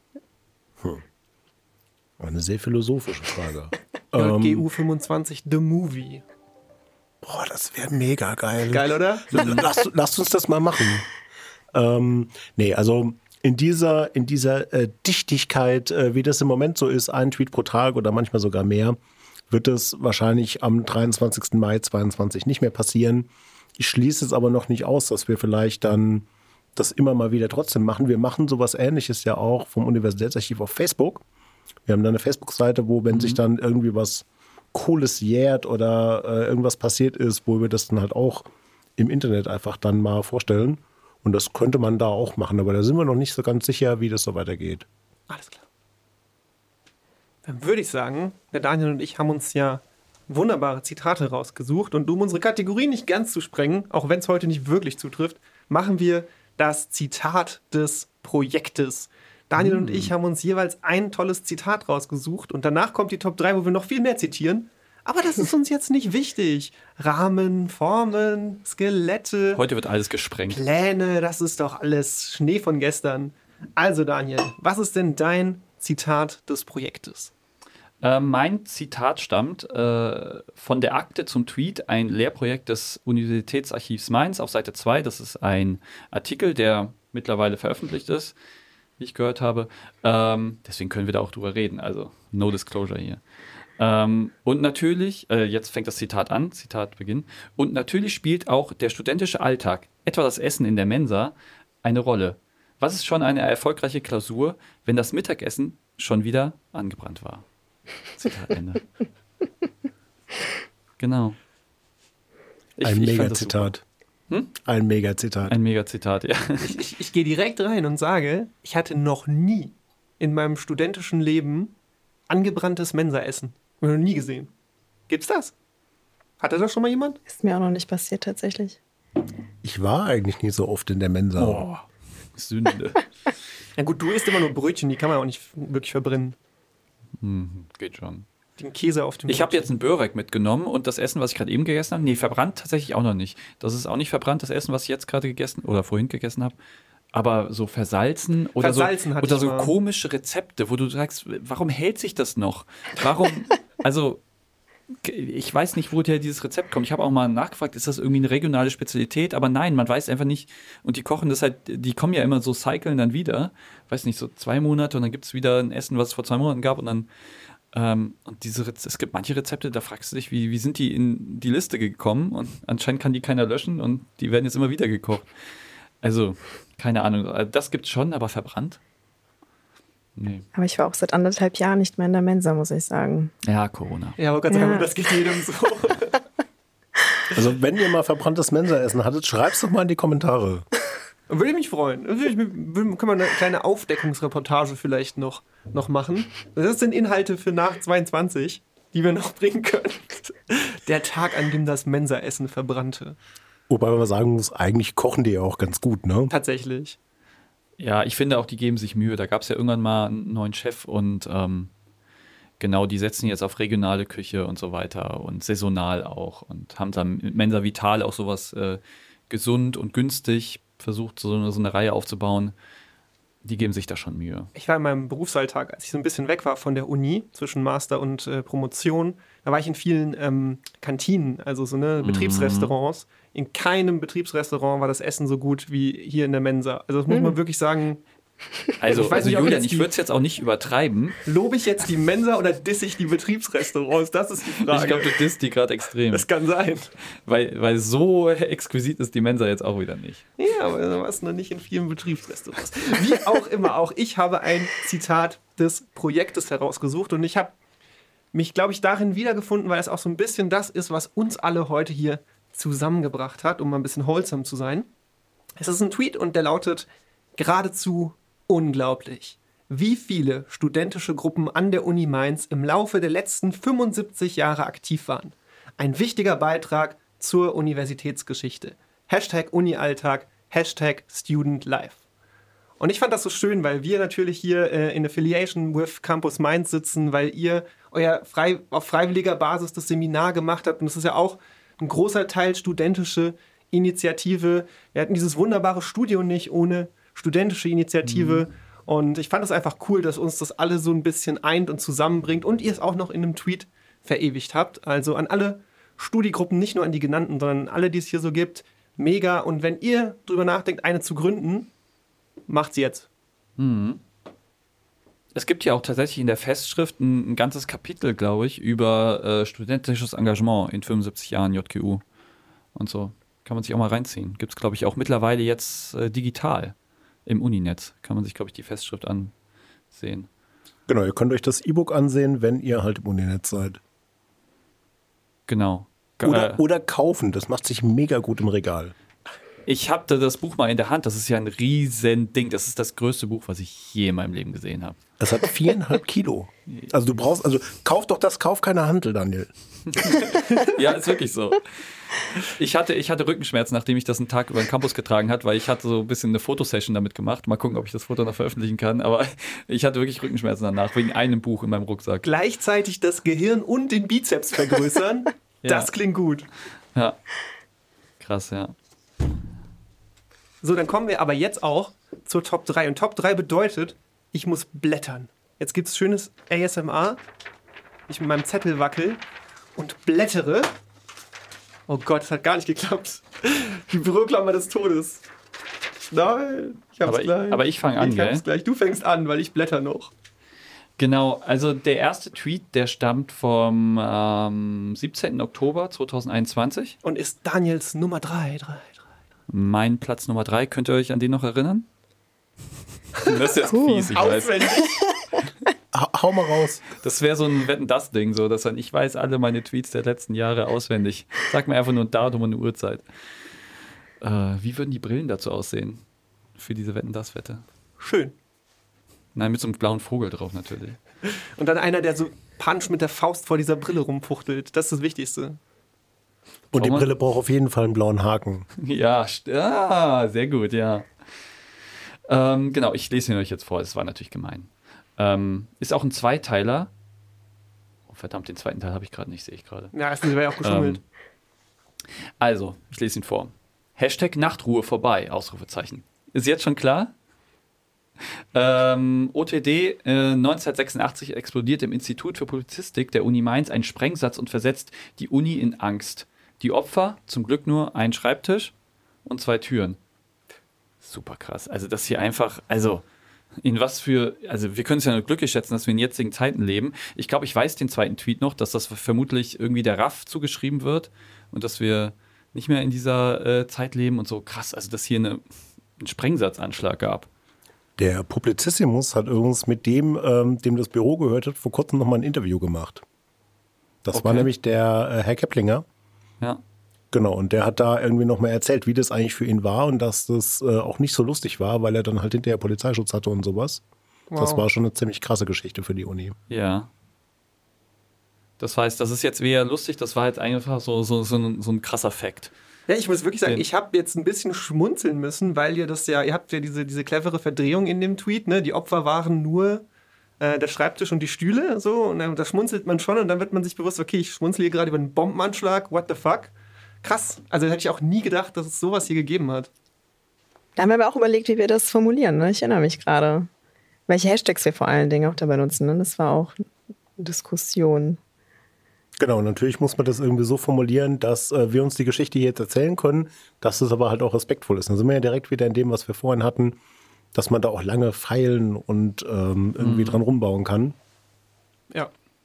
Eine sehr philosophische Frage. GU25 The Movie. Boah, das wäre mega geil. Geil, oder? Lasst uns das mal machen. Nee, also in dieser Dichtigkeit, wie das im Moment so ist, ein Tweet pro Tag oder manchmal sogar mehr, wird es wahrscheinlich am 23. Mai 2022 nicht mehr passieren. Ich schließe es aber noch nicht aus, dass wir vielleicht dann das immer mal wieder trotzdem machen. Wir machen sowas Ähnliches ja auch vom Universitätsarchiv auf Facebook. Wir haben da eine Facebook-Seite, wo, wenn sich dann irgendwie was Cooles jährt oder irgendwas passiert ist, wo wir das dann halt auch im Internet einfach dann mal vorstellen. Und das könnte man da auch machen, aber da sind wir noch nicht so ganz sicher, wie das so weitergeht. Alles klar. Dann würde ich sagen, der Daniel und ich haben uns ja wunderbare Zitate rausgesucht und um unsere Kategorie nicht ganz zu sprengen, auch wenn es heute nicht wirklich zutrifft, machen wir das Zitat des Projektes. Daniel und ich haben uns jeweils ein tolles Zitat rausgesucht und danach kommt die Top 3, wo wir noch viel mehr zitieren. Aber das ist uns jetzt nicht wichtig. Rahmen, Formen, Skelette. Heute wird alles gesprengt. Pläne, das ist doch alles Schnee von gestern. Also Daniel, was ist denn dein Zitat des Projektes? Mein Zitat stammt von der Akte zum Tweet, ein Lehrprojekt des Universitätsarchivs Mainz auf Seite 2. Das ist ein Artikel, der mittlerweile veröffentlicht ist, wie ich gehört habe. Deswegen können wir da auch drüber reden, also no disclosure hier. Und natürlich, jetzt fängt das Zitat an, Zitat Beginn, und natürlich spielt auch der studentische Alltag, etwa das Essen in der Mensa, eine Rolle. Was ist schon eine erfolgreiche Klausur, wenn das Mittagessen schon wieder angebrannt war? Zitat Ende. Genau. Ein Mega-Zitat. Ein Mega-Zitat. Ein Mega-Zitat, ja. Ich gehe direkt rein und sage, ich hatte noch nie in meinem studentischen Leben angebranntes Mensaessen. Noch nie gesehen. Gibt's das? Hatte das schon mal jemand? Ist mir auch noch nicht passiert, tatsächlich. Ich war eigentlich nie so oft in der Mensa. Oh, Sünde. Ja gut, du isst immer nur Brötchen, die kann man auch nicht wirklich verbrennen. Geht schon. den Käse auf dem Ich habe Brötchen. jetzt einen Börek mitgenommen und das Essen, was ich gerade eben gegessen habe, nee, verbrannt tatsächlich auch noch nicht. Das ist auch nicht verbrannt, das Essen, was ich jetzt gerade gegessen oder vorhin gegessen habe. Aber so versalzen oder Versalzen hatte oder ich so mal. komische Rezepte, wo du sagst, warum hält sich das noch? Warum, also ich weiß nicht, woher dieses Rezept kommt. Ich habe auch mal nachgefragt, ist das irgendwie eine regionale Spezialität? Aber nein, man weiß einfach nicht. Und die kochen das halt, die kommen ja immer so, cyclen dann wieder. Weiß nicht, so 2 Monate und dann gibt es wieder ein Essen, was es vor 2 Monaten gab und dann und es gibt manche Rezepte, da fragst du dich, wie sind die in die Liste gekommen? Und anscheinend kann die keiner löschen und die werden jetzt immer wieder gekocht. Also, keine Ahnung. Das gibt's schon, aber verbrannt? Nee. Aber ich war auch seit 1,5 Jahren nicht mehr in der Mensa, muss ich sagen. Ja, Corona. Ja, aber Gott sei Dank, Ja. das geht jedem so. Also wenn ihr mal verbranntes Mensa-Essen hattet, schreib's doch mal in die Kommentare. Würde mich freuen. Können wir eine kleine Aufdeckungsreportage vielleicht noch machen. Das sind Inhalte für nach 22, die wir noch bringen können. Der Tag, an dem das Mensa-Essen verbrannte. Wobei man sagen muss, eigentlich kochen die ja auch ganz gut, ne? Tatsächlich. Ja, ich finde auch, die geben sich Mühe. Da gab es ja irgendwann mal einen neuen Chef und genau, die setzen jetzt auf regionale Küche und so weiter und saisonal auch und haben dann mit Mensa Vital auch sowas gesund und günstig versucht, so eine Reihe aufzubauen. Die geben sich da schon Mühe. Ich war in meinem Berufsalltag, als ich so ein bisschen weg war von der Uni, zwischen Master und Promotion, da war ich in vielen Kantinen, also so Betriebsrestaurants. In keinem Betriebsrestaurant war das Essen so gut wie hier in der Mensa. Also das muss man wirklich sagen. Also, Ich weiß nicht, ob Julian, jetzt ich die- würde es jetzt auch nicht übertreiben. Lobe ich jetzt die Mensa oder disse ich die Betriebsrestaurants? Das ist die Frage. Ich glaube, du disst die gerade extrem. Das kann sein. Weil so exquisit ist die Mensa jetzt auch wieder nicht. Ja, aber du warst noch nicht in vielen Betriebsrestaurants. Wie auch immer, auch ich habe ein Zitat des Projektes herausgesucht und ich habe mich, glaube ich, darin wiedergefunden, weil es auch so ein bisschen das ist, was uns alle heute hier zusammengebracht hat, um mal ein bisschen wholesome zu sein. Es ist ein Tweet und der lautet: geradezu unglaublich, wie viele studentische Gruppen an der Uni Mainz im Laufe der letzten 75 Jahre aktiv waren. Ein wichtiger Beitrag zur Universitätsgeschichte. #Uni-Alltag, #StudentLife. Und ich fand das so schön, weil wir natürlich hier in Affiliation with Campus Mainz sitzen, weil ihr auf freiwilliger Basis das Seminar gemacht habt. Und das ist ja auch ein großer Teil studentische Initiative. Wir hatten dieses wunderbare Studio nicht ohne studentische Initiative. Und ich fand es einfach cool, dass uns das alle so ein bisschen eint und zusammenbringt und ihr es auch noch in einem Tweet verewigt habt. Also an alle Studiegruppen, nicht nur an die genannten, sondern an alle, die es hier so gibt. Mega. Und wenn ihr drüber nachdenkt, eine zu gründen, macht's jetzt. Es gibt ja auch tatsächlich in der Festschrift ein ganzes Kapitel, glaube ich, über studentisches Engagement in 75 Jahren JGU und so. Kann man sich auch mal reinziehen. Gibt es, glaube ich, auch mittlerweile jetzt digital im Uninetz. Kann man sich, glaube ich, die Festschrift ansehen. Genau, ihr könnt euch das E-Book ansehen, wenn ihr halt im Uninetz seid. Genau. Oder kaufen, das macht sich mega gut im Regal. Ich hatte das Buch mal in der Hand. Das ist ja ein riesen Ding. Das ist das größte Buch, was ich je in meinem Leben gesehen habe. Das hat 4,5 Kilo. Also kauf doch das, kauf keine Hantel, Daniel. Ja, ist wirklich so. Ich hatte Rückenschmerzen, nachdem ich das einen Tag über den Campus getragen habe, weil ich hatte so ein bisschen eine Fotosession damit gemacht. Mal gucken, ob ich das Foto noch veröffentlichen kann. Aber ich hatte wirklich Rückenschmerzen danach, wegen einem Buch in meinem Rucksack. Gleichzeitig das Gehirn und den Bizeps vergrößern. Ja. Das klingt gut. Ja. Krass, ja. So, dann kommen wir aber jetzt auch zur Top 3. Und Top 3 bedeutet, ich muss blättern. Jetzt gibt es schönes ASMR. Ich mit meinem Zettel wackel und blättere. Oh Gott, das hat gar nicht geklappt. Die Büroklammer des Todes. Nein, ich hab's gleich. Aber ich fange an, Ich hab's gell? gleich. Du fängst an, weil ich blätter noch. Genau, also der erste Tweet, der stammt vom 17. Oktober 2021. Und ist Daniels Nummer 3. Mein Platz Nummer 3, könnt ihr euch an den noch erinnern? Das ist jetzt fies, ich weiß. Auswendig. Hau mal raus. Das wäre so ein Wetten-Das-Ding, so, dass dann ich weiß alle meine Tweets der letzten Jahre auswendig. Sag mir einfach nur ein Datum und eine Uhrzeit. Wie würden die Brillen dazu aussehen? Für diese Wetten-Das-Wette? Schön. Nein, mit so einem blauen Vogel drauf natürlich. Und dann einer, der so Punch mit der Faust vor dieser Brille rumfuchtelt. Das ist das Wichtigste. Und die Schau mal. Brille braucht auf jeden Fall einen blauen Haken. Ja, sehr gut, ja. Genau, ich lese ihn euch jetzt vor, es war natürlich gemein. Ist auch ein Zweiteiler. verdammt, den zweiten Teil habe ich gerade nicht, sehe ich gerade. Ja, das wäre ja auch geschummelt. Also, ich lese ihn vor. Hashtag Nachtruhe vorbei, Ausrufezeichen. Ist jetzt schon klar? OTD 1986 explodiert im Institut für Publizistik der Uni Mainz ein Sprengsatz und versetzt die Uni in Angst. Die Opfer, zum Glück nur ein Schreibtisch und 2 Türen. Super krass. Also das hier einfach, also wir können es ja nur glücklich schätzen, dass wir in jetzigen Zeiten leben. Ich glaube, ich weiß den zweiten Tweet noch, dass das vermutlich irgendwie der RAF zugeschrieben wird und dass wir nicht mehr in dieser Zeit leben und so. Krass, also dass hier einen Sprengsatzanschlag gab. Der Publizissimus hat übrigens mit dem das Büro gehört hat, vor kurzem nochmal ein Interview gemacht. Das war nämlich der Herr Keplinger. Ja. Genau, und der hat da irgendwie nochmal erzählt, wie das eigentlich für ihn war und dass das auch nicht so lustig war, weil er dann halt hinterher Polizeischutz hatte und sowas. Wow. Das war schon eine ziemlich krasse Geschichte für die Uni. Ja. Das heißt, das ist jetzt weder lustig, das war jetzt einfach so ein krasser Fakt. Ja, ich muss wirklich sagen, ich habe jetzt ein bisschen schmunzeln müssen, weil ihr habt ja diese clevere Verdrehung in dem Tweet, ne? Die Opfer waren nur der Schreibtisch und die Stühle, so, und da schmunzelt man schon und dann wird man sich bewusst, okay, ich schmunzel hier gerade über einen Bombenanschlag, what the fuck? Krass, also hätte ich auch nie gedacht, dass es sowas hier gegeben hat. Da haben wir aber auch überlegt, wie wir das formulieren, ne? Ich erinnere mich gerade. Welche Hashtags wir vor allen Dingen auch dabei nutzen, ne? Das war auch eine Diskussion. Genau, natürlich muss man das irgendwie so formulieren, dass wir uns die Geschichte hier jetzt erzählen können, dass es aber halt auch respektvoll ist. Dann sind wir ja direkt wieder in dem, was wir vorhin hatten, dass man da auch lange feilen und irgendwie dran rumbauen kann. Ja.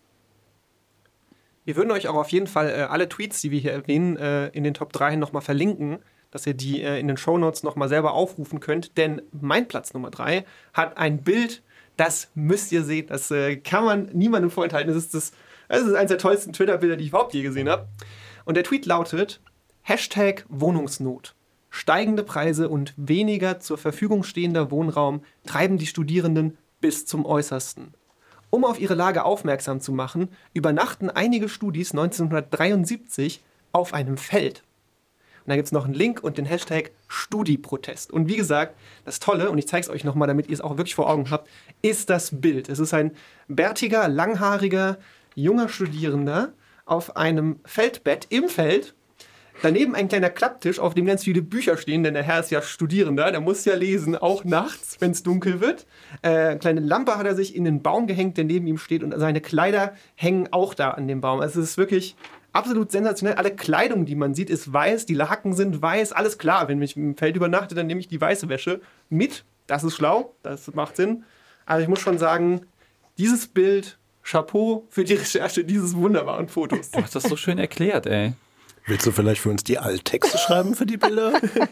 Wir würden euch auch auf jeden Fall alle Tweets, die wir hier erwähnen, in den Top 3 nochmal verlinken, dass ihr die in den Shownotes nochmal selber aufrufen könnt. Denn mein Platz Nummer 3 hat ein Bild, das müsst ihr sehen. Das kann man niemandem vorenthalten. Das ist eines der tollsten Twitter-Bilder, die ich überhaupt je gesehen habe. Und der Tweet lautet: Hashtag Wohnungsnot. Steigende Preise und weniger zur Verfügung stehender Wohnraum treiben die Studierenden bis zum Äußersten. Um auf ihre Lage aufmerksam zu machen, übernachten einige Studis 1973 auf einem Feld. Und da gibt es noch einen Link und den Hashtag Studi-Protest. Und wie gesagt, das Tolle, und ich zeige es euch nochmal, damit ihr es auch wirklich vor Augen habt, ist das Bild. Es ist ein bärtiger, langhaariger, junger Studierender auf einem Feldbett im Feld. Daneben ein kleiner Klapptisch, auf dem ganz viele Bücher stehen, denn der Herr ist ja Studierender, der muss ja lesen, auch nachts, wenn es dunkel wird. Kleine Lampe hat er sich in den Baum gehängt, der neben ihm steht, und seine Kleider hängen auch da an dem Baum. Also es ist wirklich absolut sensationell. Alle Kleidung, die man sieht, ist weiß, die Laken sind weiß, alles klar. Wenn ich im Feld übernachte, dann nehme ich die weiße Wäsche mit. Das ist schlau, das macht Sinn. Also ich muss schon sagen, dieses Bild, Chapeau für die Recherche dieses wunderbaren Fotos. Du hast das so schön erklärt, ey. Willst du vielleicht für uns die Alttexte schreiben für die Bilder?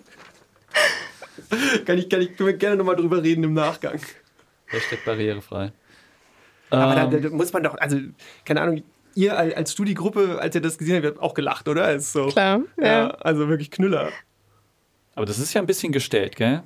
Können wir gerne nochmal drüber reden im Nachgang. Hashtag barrierefrei. Aber da muss man doch, also, keine Ahnung, ihr als Studiegruppe, als ihr das gesehen habt, ihr habt auch gelacht, oder? Ist so, klar, ja. Also wirklich Knüller. Aber das ist ja ein bisschen gestellt, gell?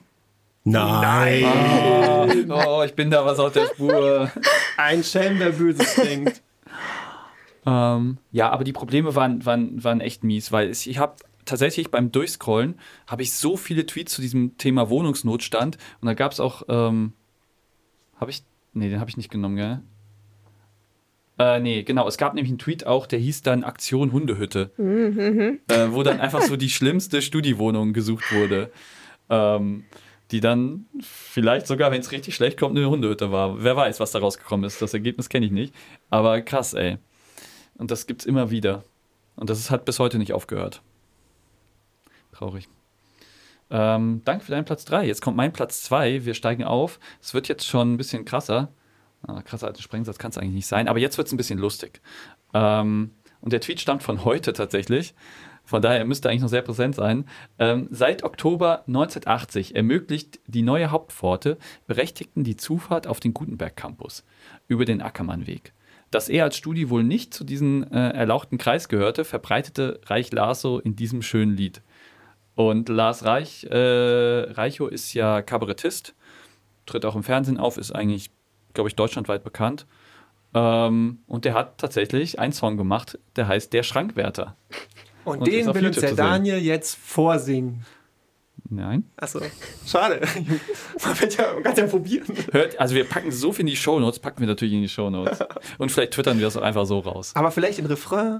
Nein. Oh, ich bin da was auf der Spur. Ein Schelm, der Böses denkt. Ja, aber die Probleme waren echt mies, weil ich habe tatsächlich beim Durchscrollen habe ich so viele Tweets zu diesem Thema Wohnungsnotstand und da gab es auch, den habe ich nicht genommen, gell? Nee, genau, es gab nämlich einen Tweet auch, der hieß dann Aktion Hundehütte, wo dann einfach so die schlimmste Studiwohnung gesucht wurde, die dann vielleicht sogar, wenn es richtig schlecht kommt, eine Hundehütte war. Wer weiß, was da rausgekommen ist, das Ergebnis kenne ich nicht, aber krass, ey. Und das gibt's immer wieder. Und das hat bis heute nicht aufgehört. Traurig. Danke für deinen Platz 3. Jetzt kommt mein Platz 2. Wir steigen auf. Es wird jetzt schon ein bisschen krasser. Krasser als ein Sprengsatz kann es eigentlich nicht sein. Aber jetzt wird es ein bisschen lustig. Und der Tweet stammt von heute tatsächlich. Von daher müsste eigentlich noch sehr präsent sein. Seit Oktober 1980 ermöglicht die neue Hauptpforte Berechtigten die Zufahrt auf den Gutenberg-Campus über den Ackermannweg. Dass er als Studi wohl nicht zu diesem erlauchten Kreis gehörte, verbreitete Reich Laso in diesem schönen Lied. Und Lars Reichow ist ja Kabarettist, tritt auch im Fernsehen auf, ist eigentlich, glaube ich, deutschlandweit bekannt. Und der hat tatsächlich einen Song gemacht, der heißt Der Schrankwärter. Und den will uns der Daniel jetzt vorsingen. Nein. Achso, schade. Man kann ja probieren. Also wir packen so viel in die Shownotes, packen wir natürlich in die Shownotes. Und vielleicht twittern wir es auch einfach so raus. Aber vielleicht in Refrain?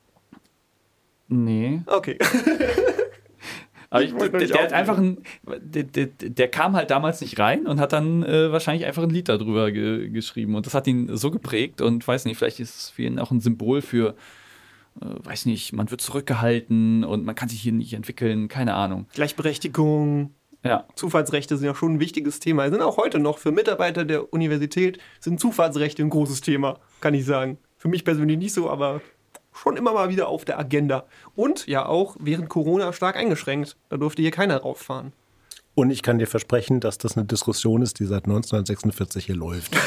Nee. Okay. Aber der hat einfach der kam halt damals nicht rein und hat dann wahrscheinlich einfach ein Lied darüber geschrieben. Und das hat ihn so geprägt und weiß nicht, vielleicht ist es für ihn auch ein Symbol für, weiß nicht, man wird zurückgehalten und man kann sich hier nicht entwickeln, keine Ahnung. Gleichberechtigung. Ja. Zufallsrechte sind ja schon ein wichtiges Thema. Sind auch heute noch für Mitarbeiter der Universität sind Zufallsrechte ein großes Thema, kann ich sagen. Für mich persönlich nicht so, aber schon immer mal wieder auf der Agenda. Und ja auch während Corona stark eingeschränkt. Da durfte hier keiner rauffahren. Und ich kann dir versprechen, dass das eine Diskussion ist, die seit 1946 hier läuft.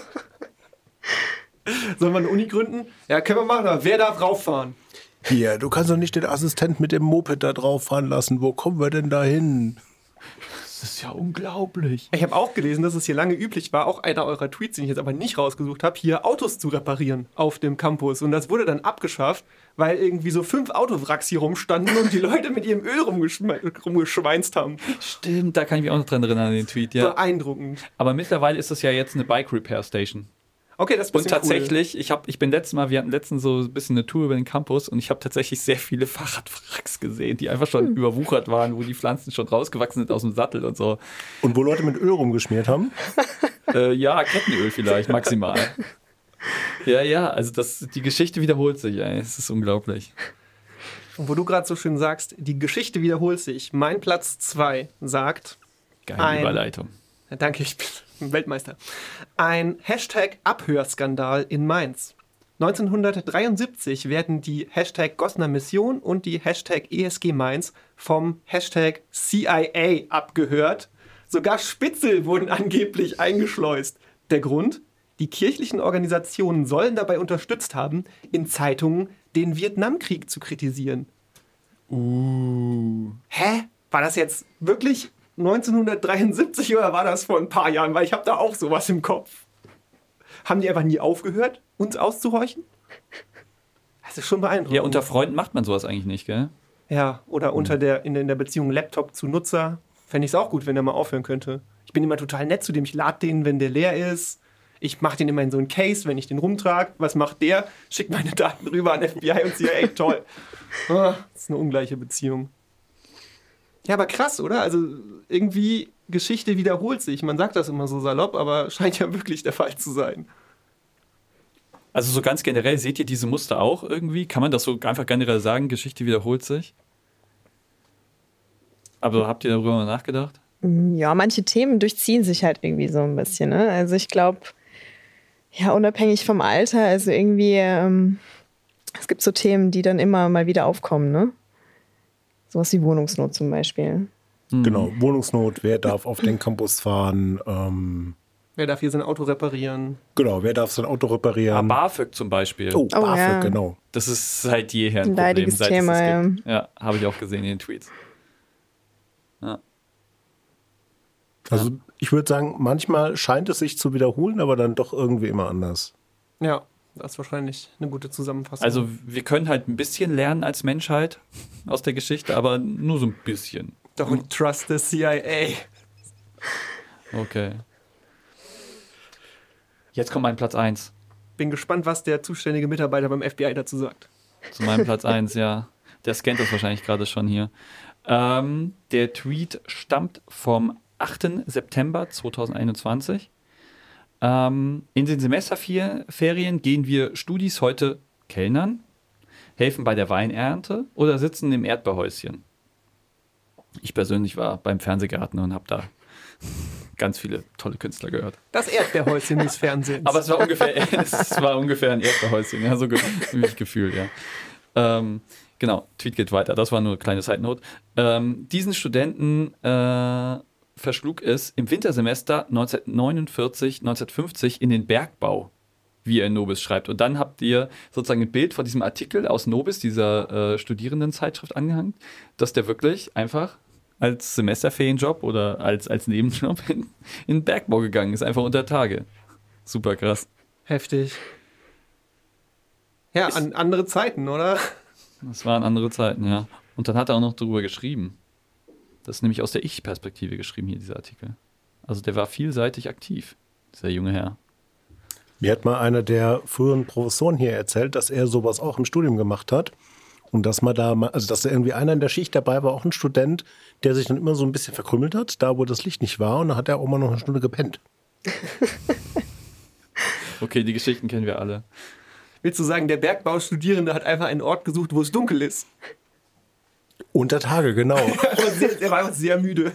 Sollen wir eine Uni gründen? Ja, können wir machen, aber wer darf rauffahren? Hier, du kannst doch nicht den Assistent mit dem Moped da drauf fahren lassen. Wo kommen wir denn da hin? Das ist ja unglaublich. Ich habe auch gelesen, dass es hier lange üblich war, auch einer eurer Tweets, den ich jetzt aber nicht rausgesucht habe, hier Autos zu reparieren auf dem Campus. Und das wurde dann abgeschafft, weil irgendwie so 5 Autowracks hier rumstanden und die Leute mit ihrem Öl rumgeschweinst haben. Stimmt, da kann ich mich auch noch dran erinnern an den Tweet, ja. Beeindruckend. Aber mittlerweile ist das ja jetzt eine Bike Repair Station. Okay, das ist ein Und bisschen tatsächlich, wir hatten letztens so ein bisschen eine Tour über den Campus und ich habe tatsächlich sehr viele Fahrradwracks gesehen, die einfach schon überwuchert waren, wo die Pflanzen schon rausgewachsen sind aus dem Sattel und so. Und wo Leute mit Öl rumgeschmiert haben? Ja, Kettenöl vielleicht, maximal. Ja, also die Geschichte wiederholt sich, ey. Es ist unglaublich. Und wo du gerade so schön sagst, die Geschichte wiederholt sich. Mein Platz 2 sagt... Geile Überleitung. Ja, danke, ich bin ein Weltmeister. Ein Hashtag-Abhörskandal in Mainz. 1973 werden die Hashtag Gossener Mission und die Hashtag ESG Mainz vom Hashtag CIA abgehört. Sogar Spitzel wurden angeblich eingeschleust. Der Grund? Die kirchlichen Organisationen sollen dabei unterstützt haben, in Zeitungen den Vietnamkrieg zu kritisieren. Hä? War das jetzt wirklich 1973 oder war das vor ein paar Jahren? Weil ich habe da auch sowas im Kopf. Haben die einfach nie aufgehört, uns auszuhorchen? Das ist schon beeindruckend. Ja, unter Freunden macht man sowas eigentlich nicht, gell? Ja, oder in der Beziehung Laptop zu Nutzer. Fände ich es auch gut, wenn der mal aufhören könnte. Ich bin immer total nett zu dem. Ich lade den, wenn der leer ist. Ich mache den immer in so einen Case, wenn ich den rumtrage. Was macht der? Schickt meine Daten rüber an FBI und CIA. Toll. Das ist eine ungleiche Beziehung. Ja, aber krass, oder? Also irgendwie Geschichte wiederholt sich. Man sagt das immer so salopp, aber scheint ja wirklich der Fall zu sein. Also so ganz generell, seht ihr diese Muster auch irgendwie? Kann man das so einfach generell sagen, Geschichte wiederholt sich? Aber habt ihr darüber mal nachgedacht? Ja, manche Themen durchziehen sich halt irgendwie so ein bisschen. Ne? Also ich glaube, ja, unabhängig vom Alter, also irgendwie, es gibt so Themen, die dann immer mal wieder aufkommen, ne? Sowas wie Wohnungsnot zum Beispiel. Genau, Wohnungsnot, wer darf auf den Campus fahren? Wer darf hier sein Auto reparieren? Genau, wer darf sein Auto reparieren? BAföG zum Beispiel. Oh, BAföG, ja. genau. Das ist seit jeher ein Ein Problem, leidiges seit Thema, es das gibt. Ja, habe ich auch gesehen in den Tweets. Ja. Also ich würde sagen, manchmal scheint es sich zu wiederholen, aber dann doch irgendwie immer anders. Ja, das ist wahrscheinlich eine gute Zusammenfassung. Also wir können halt ein bisschen lernen als Menschheit aus der Geschichte, aber nur so ein bisschen. Don't trust the CIA. Okay. Jetzt kommt mein Platz 1. Bin gespannt, was der zuständige Mitarbeiter beim FBI dazu sagt. Zu meinem Platz 1, ja. Der scannt das wahrscheinlich gerade schon hier. Der Tweet stammt vom 8. September 2021. In den Semesterferien gehen wir Studis heute kellnern, helfen bei der Weinernte oder sitzen im Erdbeerhäuschen. Ich persönlich war beim Fernsehgarten und habe da ganz viele tolle Künstler gehört. Das Erdbeerhäuschen des Fernsehens. Aber es war ungefähr ein Erdbeerhäuschen, ja, so mich gefühlt, ja. Genau, Tweet geht weiter. Das war nur eine kleine Side-Note. Diesen Studenten verschlug es im Wintersemester 1949, 1950 in den Bergbau, wie er in Nobis schreibt. Und dann habt ihr sozusagen ein Bild von diesem Artikel aus Nobis, dieser Studierendenzeitschrift, angehangen, dass der wirklich einfach als Semesterferienjob oder als Nebenjob in den Bergbau gegangen ist, einfach unter Tage. Super krass. Heftig. Ja, an andere Zeiten, oder? Das waren andere Zeiten, ja. Und dann hat er auch noch darüber geschrieben. Das ist nämlich aus der Ich-Perspektive geschrieben hier, dieser Artikel. Also der war vielseitig aktiv, dieser junge Herr. Mir hat mal einer der früheren Professoren hier erzählt, dass er sowas auch im Studium gemacht hat. Und dass man da, also dass da irgendwie einer in der Schicht dabei war, auch ein Student, der sich dann immer so ein bisschen verkrümmelt hat, da wo das Licht nicht war. Und dann hat er auch mal noch eine Stunde gepennt. Okay, die Geschichten kennen wir alle. Willst du sagen, der Bergbaustudierende hat einfach einen Ort gesucht, wo es dunkel ist? Unter Tage, genau. Er war einfach sehr müde.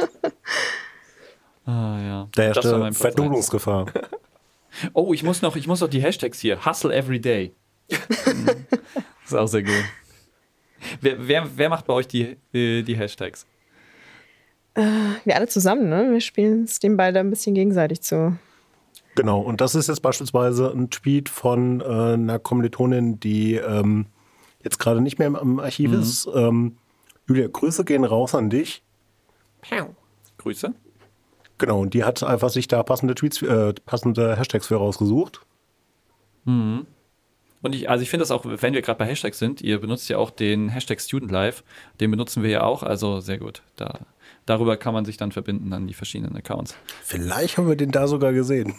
Ah ja. Da Das war herrschte mein Platz Verdunklungsgefahr. Oh, ich muss noch die Hashtags hier. Hustle every day. Ist auch sehr gut. Wer macht bei euch die Hashtags? Wir alle zusammen, ne? Wir spielen es dem beide ein bisschen gegenseitig zu. Genau, und das ist jetzt beispielsweise ein Tweet von einer Kommilitonin, die jetzt gerade nicht mehr im Archiv ist. Julia, Grüße gehen raus an dich. Grüße. Genau, und die hat einfach sich da passende Tweets, passende Hashtags für rausgesucht. Und ich finde das auch, wenn wir gerade bei Hashtags sind, ihr benutzt ja auch den Hashtag StudentLife, den benutzen wir ja auch, also sehr gut. Darüber kann man sich dann verbinden an die verschiedenen Accounts. Vielleicht haben wir den da sogar gesehen.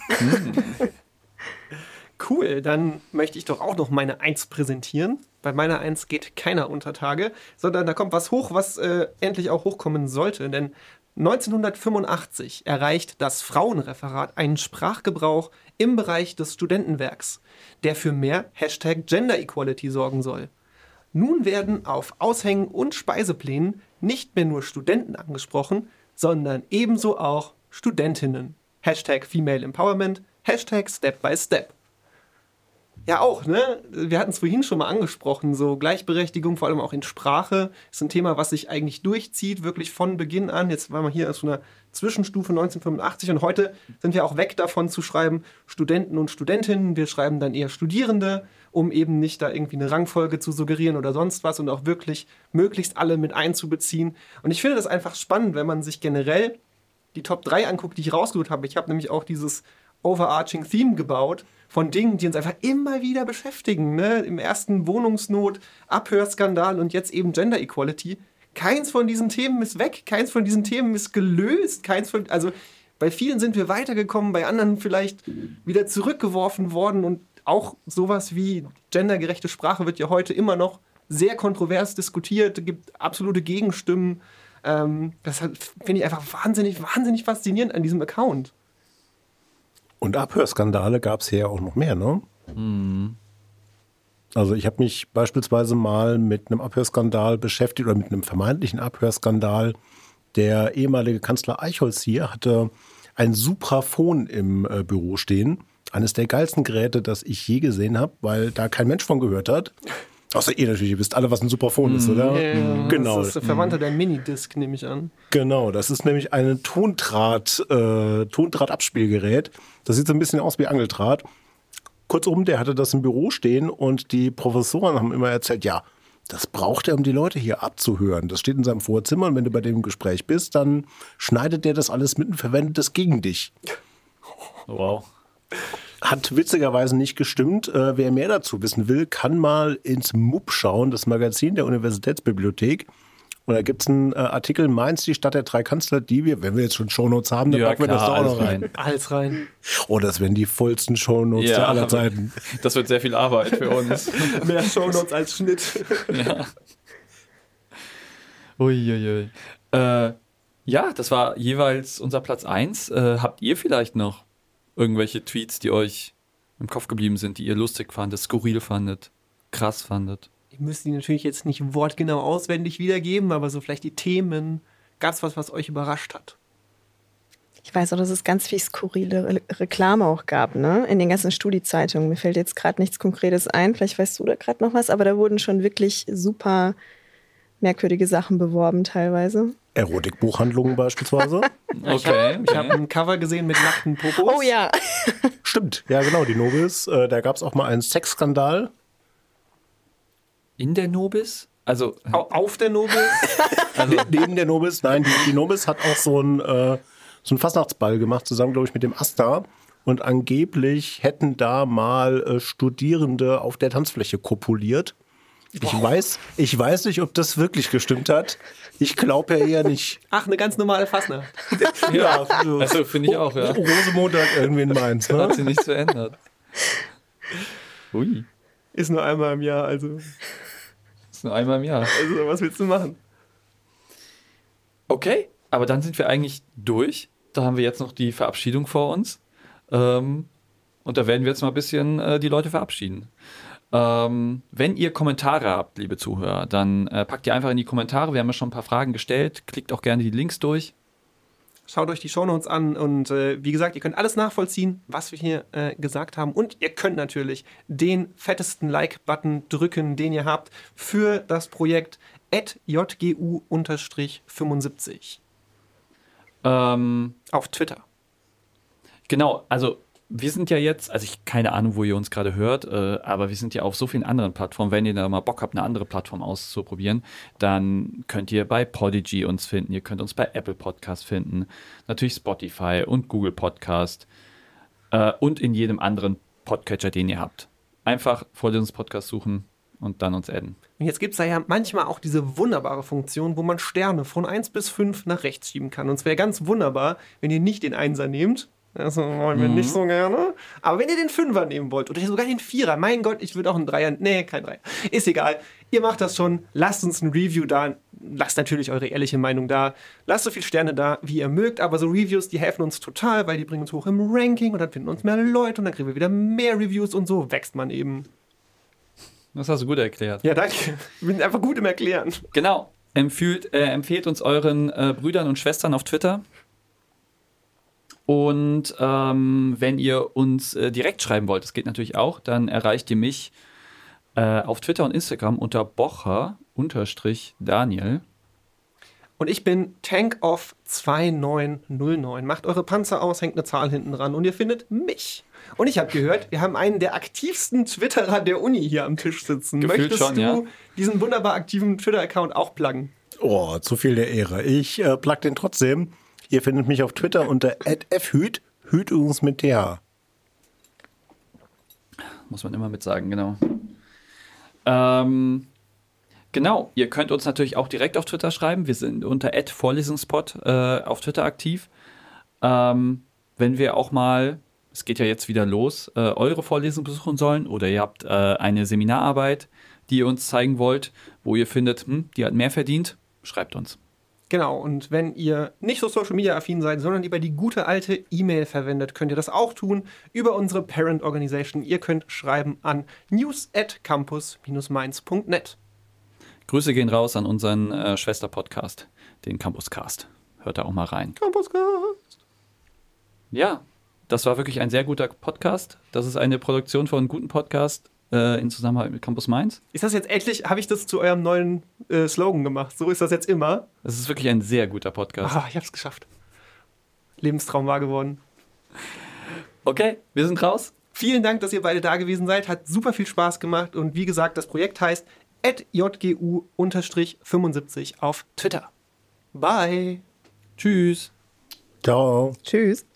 Cool, dann möchte ich doch auch noch meine 1 präsentieren. Bei meiner 1 geht keiner unter Tage, sondern da kommt was hoch, was endlich auch hochkommen sollte. Denn 1985 erreicht das Frauenreferat einen Sprachgebrauch im Bereich des Studentenwerks, der für mehr Hashtag Gender Equality sorgen soll. Nun werden auf Aushängen und Speiseplänen nicht mehr nur Studenten angesprochen, sondern ebenso auch Studentinnen. Hashtag Female Empowerment, Hashtag Step by Step. Ja auch, ne? Wir hatten es vorhin schon mal angesprochen, so Gleichberechtigung, vor allem auch in Sprache, ist ein Thema, was sich eigentlich durchzieht, wirklich von Beginn an. Jetzt waren wir hier aus so einer Zwischenstufe 1985 und heute sind wir auch weg davon zu schreiben Studenten und Studentinnen. Wir schreiben dann eher Studierende, um eben nicht da irgendwie eine Rangfolge zu suggerieren oder sonst was und auch wirklich möglichst alle mit einzubeziehen. Und ich finde das einfach spannend, wenn man sich generell die Top 3 anguckt, die ich rausgesucht habe. Ich habe nämlich auch dieses Overarching Theme gebaut von Dingen, die uns einfach immer wieder beschäftigen. Ne? Im ersten Wohnungsnot, Abhörskandal und jetzt eben Gender Equality. Keins von diesen Themen ist weg, keins von diesen Themen ist gelöst, also bei vielen sind wir weitergekommen, bei anderen vielleicht wieder zurückgeworfen worden und auch sowas wie gendergerechte Sprache wird ja heute immer noch sehr kontrovers diskutiert, gibt absolute Gegenstimmen. Das finde ich einfach wahnsinnig, wahnsinnig faszinierend an diesem Account. Und Abhörskandale gab es hier ja auch noch mehr, ne? Also ich habe mich beispielsweise mal mit einem Abhörskandal beschäftigt oder mit einem vermeintlichen Abhörskandal. Der ehemalige Kanzler Eichholz hier hatte ein Supraphon im Büro stehen. Eines der geilsten Geräte, das ich je gesehen habe, weil da kein Mensch von gehört hat. Außer ihr natürlich, ihr wisst alle, was ein Supraphon ist, oder? Ja, genau. Das ist der Verwandte der Minidisc, nehme ich an. Genau, das ist nämlich ein Tondrahtabspielgerät. Das sieht so ein bisschen aus wie Angeldraht. Kurzum, der hatte das im Büro stehen und die Professoren haben immer erzählt, ja, das braucht er, um die Leute hier abzuhören. Das steht in seinem Vorzimmer und wenn du bei dem im Gespräch bist, dann schneidet der das alles mit und verwendet das gegen dich. Wow. Hat witzigerweise nicht gestimmt. Wer mehr dazu wissen will, kann mal ins MUB schauen, das Magazin der Universitätsbibliothek. Und da gibt es einen Artikel, Mainz, die Stadt der 3 Kanzler, die wir, wenn wir jetzt schon Shownotes haben, dann packen wir das da auch noch rein. Alles rein. Oh, das wären die vollsten Shownotes aller Zeiten. Das wird sehr viel Arbeit für uns. Mehr Shownotes als Schnitt. Ja. Uiuiui. Ja, das war jeweils unser Platz 1. Habt ihr vielleicht noch irgendwelche Tweets, die euch im Kopf geblieben sind, die ihr lustig fandet, skurril fandet, krass fandet? Ich müsste die natürlich jetzt nicht wortgenau auswendig wiedergeben, aber so vielleicht die Themen. Gab es was euch überrascht hat? Ich weiß auch, dass es ganz viel skurrile Reklame auch gab, ne? In den ganzen Studiezeitungen. Mir fällt jetzt gerade nichts Konkretes ein. Vielleicht weißt du da gerade noch was, aber da wurden schon wirklich super merkwürdige Sachen beworben teilweise. Erotikbuchhandlungen beispielsweise. Okay. Ich habe ein Cover gesehen mit nackten Popos. Oh ja. Stimmt, ja genau, die Nobis. Da gab es auch mal einen Sexskandal. In der Nobis? Also Auf der Nobis? Also neben der Nobis, nein, die Nobis hat auch so einen Fastnachtsball gemacht, zusammen, glaube ich, mit dem Asta. Und angeblich hätten da mal Studierende auf der Tanzfläche kopuliert. Ich weiß nicht, ob das wirklich gestimmt hat. Ich glaube ja eher nicht. Ach, eine ganz normale Fastnacht. Ja, Also finde ich auch, ja. Rosemontag irgendwie in Mainz. Hat Ne? sich nichts verändert. Ui, Ist nur einmal im Jahr, also ist nur einmal im Jahr. was willst du machen? Okay, aber dann sind wir eigentlich durch. Da haben wir jetzt noch die Verabschiedung vor uns. Und da werden wir jetzt mal ein bisschen die Leute verabschieden. Wenn ihr Kommentare habt, liebe Zuhörer, dann packt ihr einfach in die Kommentare. Wir haben ja schon ein paar Fragen gestellt. Klickt auch gerne die Links durch. Schaut euch die Shownotes an und wie gesagt, ihr könnt alles nachvollziehen, was wir hier gesagt haben. Und ihr könnt natürlich den fettesten Like-Button drücken, den ihr habt, für das Projekt @jgu_75 auf Twitter. Genau, also wir sind ja jetzt, also ich keine Ahnung, wo ihr uns gerade hört, aber wir sind ja auf so vielen anderen Plattformen. Wenn ihr da mal Bock habt, eine andere Plattform auszuprobieren, dann könnt ihr bei Podigy uns finden, ihr könnt uns bei Apple Podcast finden, natürlich Spotify und Google Podcast und in jedem anderen Podcatcher, den ihr habt. Einfach Vorlesungspodcast suchen und dann uns adden. Und jetzt gibt es da ja manchmal auch diese wunderbare Funktion, wo man Sterne von 1 bis 5 nach rechts schieben kann. Und es wäre ganz wunderbar, wenn ihr nicht den 1er nehmt. Das wollen wir nicht so gerne. Aber wenn ihr den 5er nehmen wollt oder sogar den 4er, mein Gott, ich würde auch einen 3er. Nee, kein 3er. Ist egal. Ihr macht das schon. Lasst uns ein Review da. Lasst natürlich eure ehrliche Meinung da. Lasst so viele Sterne da, wie ihr mögt. Aber so Reviews, die helfen uns total, weil die bringen uns hoch im Ranking und dann finden uns mehr Leute und dann kriegen wir wieder mehr Reviews und so wächst man eben. Das hast du gut erklärt. Ja, danke. Ich bin einfach gut im Erklären. Genau. Empfehlt uns euren Brüdern und Schwestern auf Twitter. Und wenn ihr uns direkt schreiben wollt, das geht natürlich auch, dann erreicht ihr mich auf Twitter und Instagram unter bocher_Daniel. Und ich bin Tankoff2909. Macht eure Panzer aus, hängt eine Zahl hinten dran und ihr findet mich. Und ich habe gehört, wir haben einen der aktivsten Twitterer der Uni hier am Tisch sitzen. Gefühlt Möchtest schon, du ja. diesen wunderbar aktiven Twitter-Account auch pluggen? Oh, zu viel der Ehre. Ich plug den trotzdem. Ihr findet mich auf Twitter unter @fhüt, Hüt übrigens mit TH. Muss man immer mit sagen, genau. Genau, ihr könnt uns natürlich auch direkt auf Twitter schreiben. Wir sind unter @Vorlesungspod auf Twitter aktiv. Wenn wir auch mal, es geht ja jetzt wieder los, eure Vorlesung besuchen sollen oder ihr habt eine Seminararbeit, die ihr uns zeigen wollt, wo ihr findet, die hat mehr verdient, schreibt uns. Genau, und wenn ihr nicht so Social-Media-affin seid, sondern lieber die gute alte E-Mail verwendet, könnt ihr das auch tun über unsere Parent Organization. Ihr könnt schreiben an news@campus-mainz.net. Grüße gehen raus an unseren Schwester-Podcast, den Campuscast. Hört da auch mal rein. Campuscast. Ja, das war wirklich ein sehr guter Podcast. Das ist eine Produktion von einem guten Podcast in Zusammenarbeit mit Campus Mainz. Ist das jetzt endlich, habe ich das zu eurem neuen Slogan gemacht? So ist das jetzt immer? Das ist wirklich ein sehr guter Podcast. Ah, ich habe es geschafft. Lebenstraum wahr geworden. Okay, wir sind raus. Vielen Dank, dass ihr beide da gewesen seid. Hat super viel Spaß gemacht. Und wie gesagt, das Projekt heißt @jgu_75 auf Twitter. Bye. Tschüss. Ciao. Tschüss.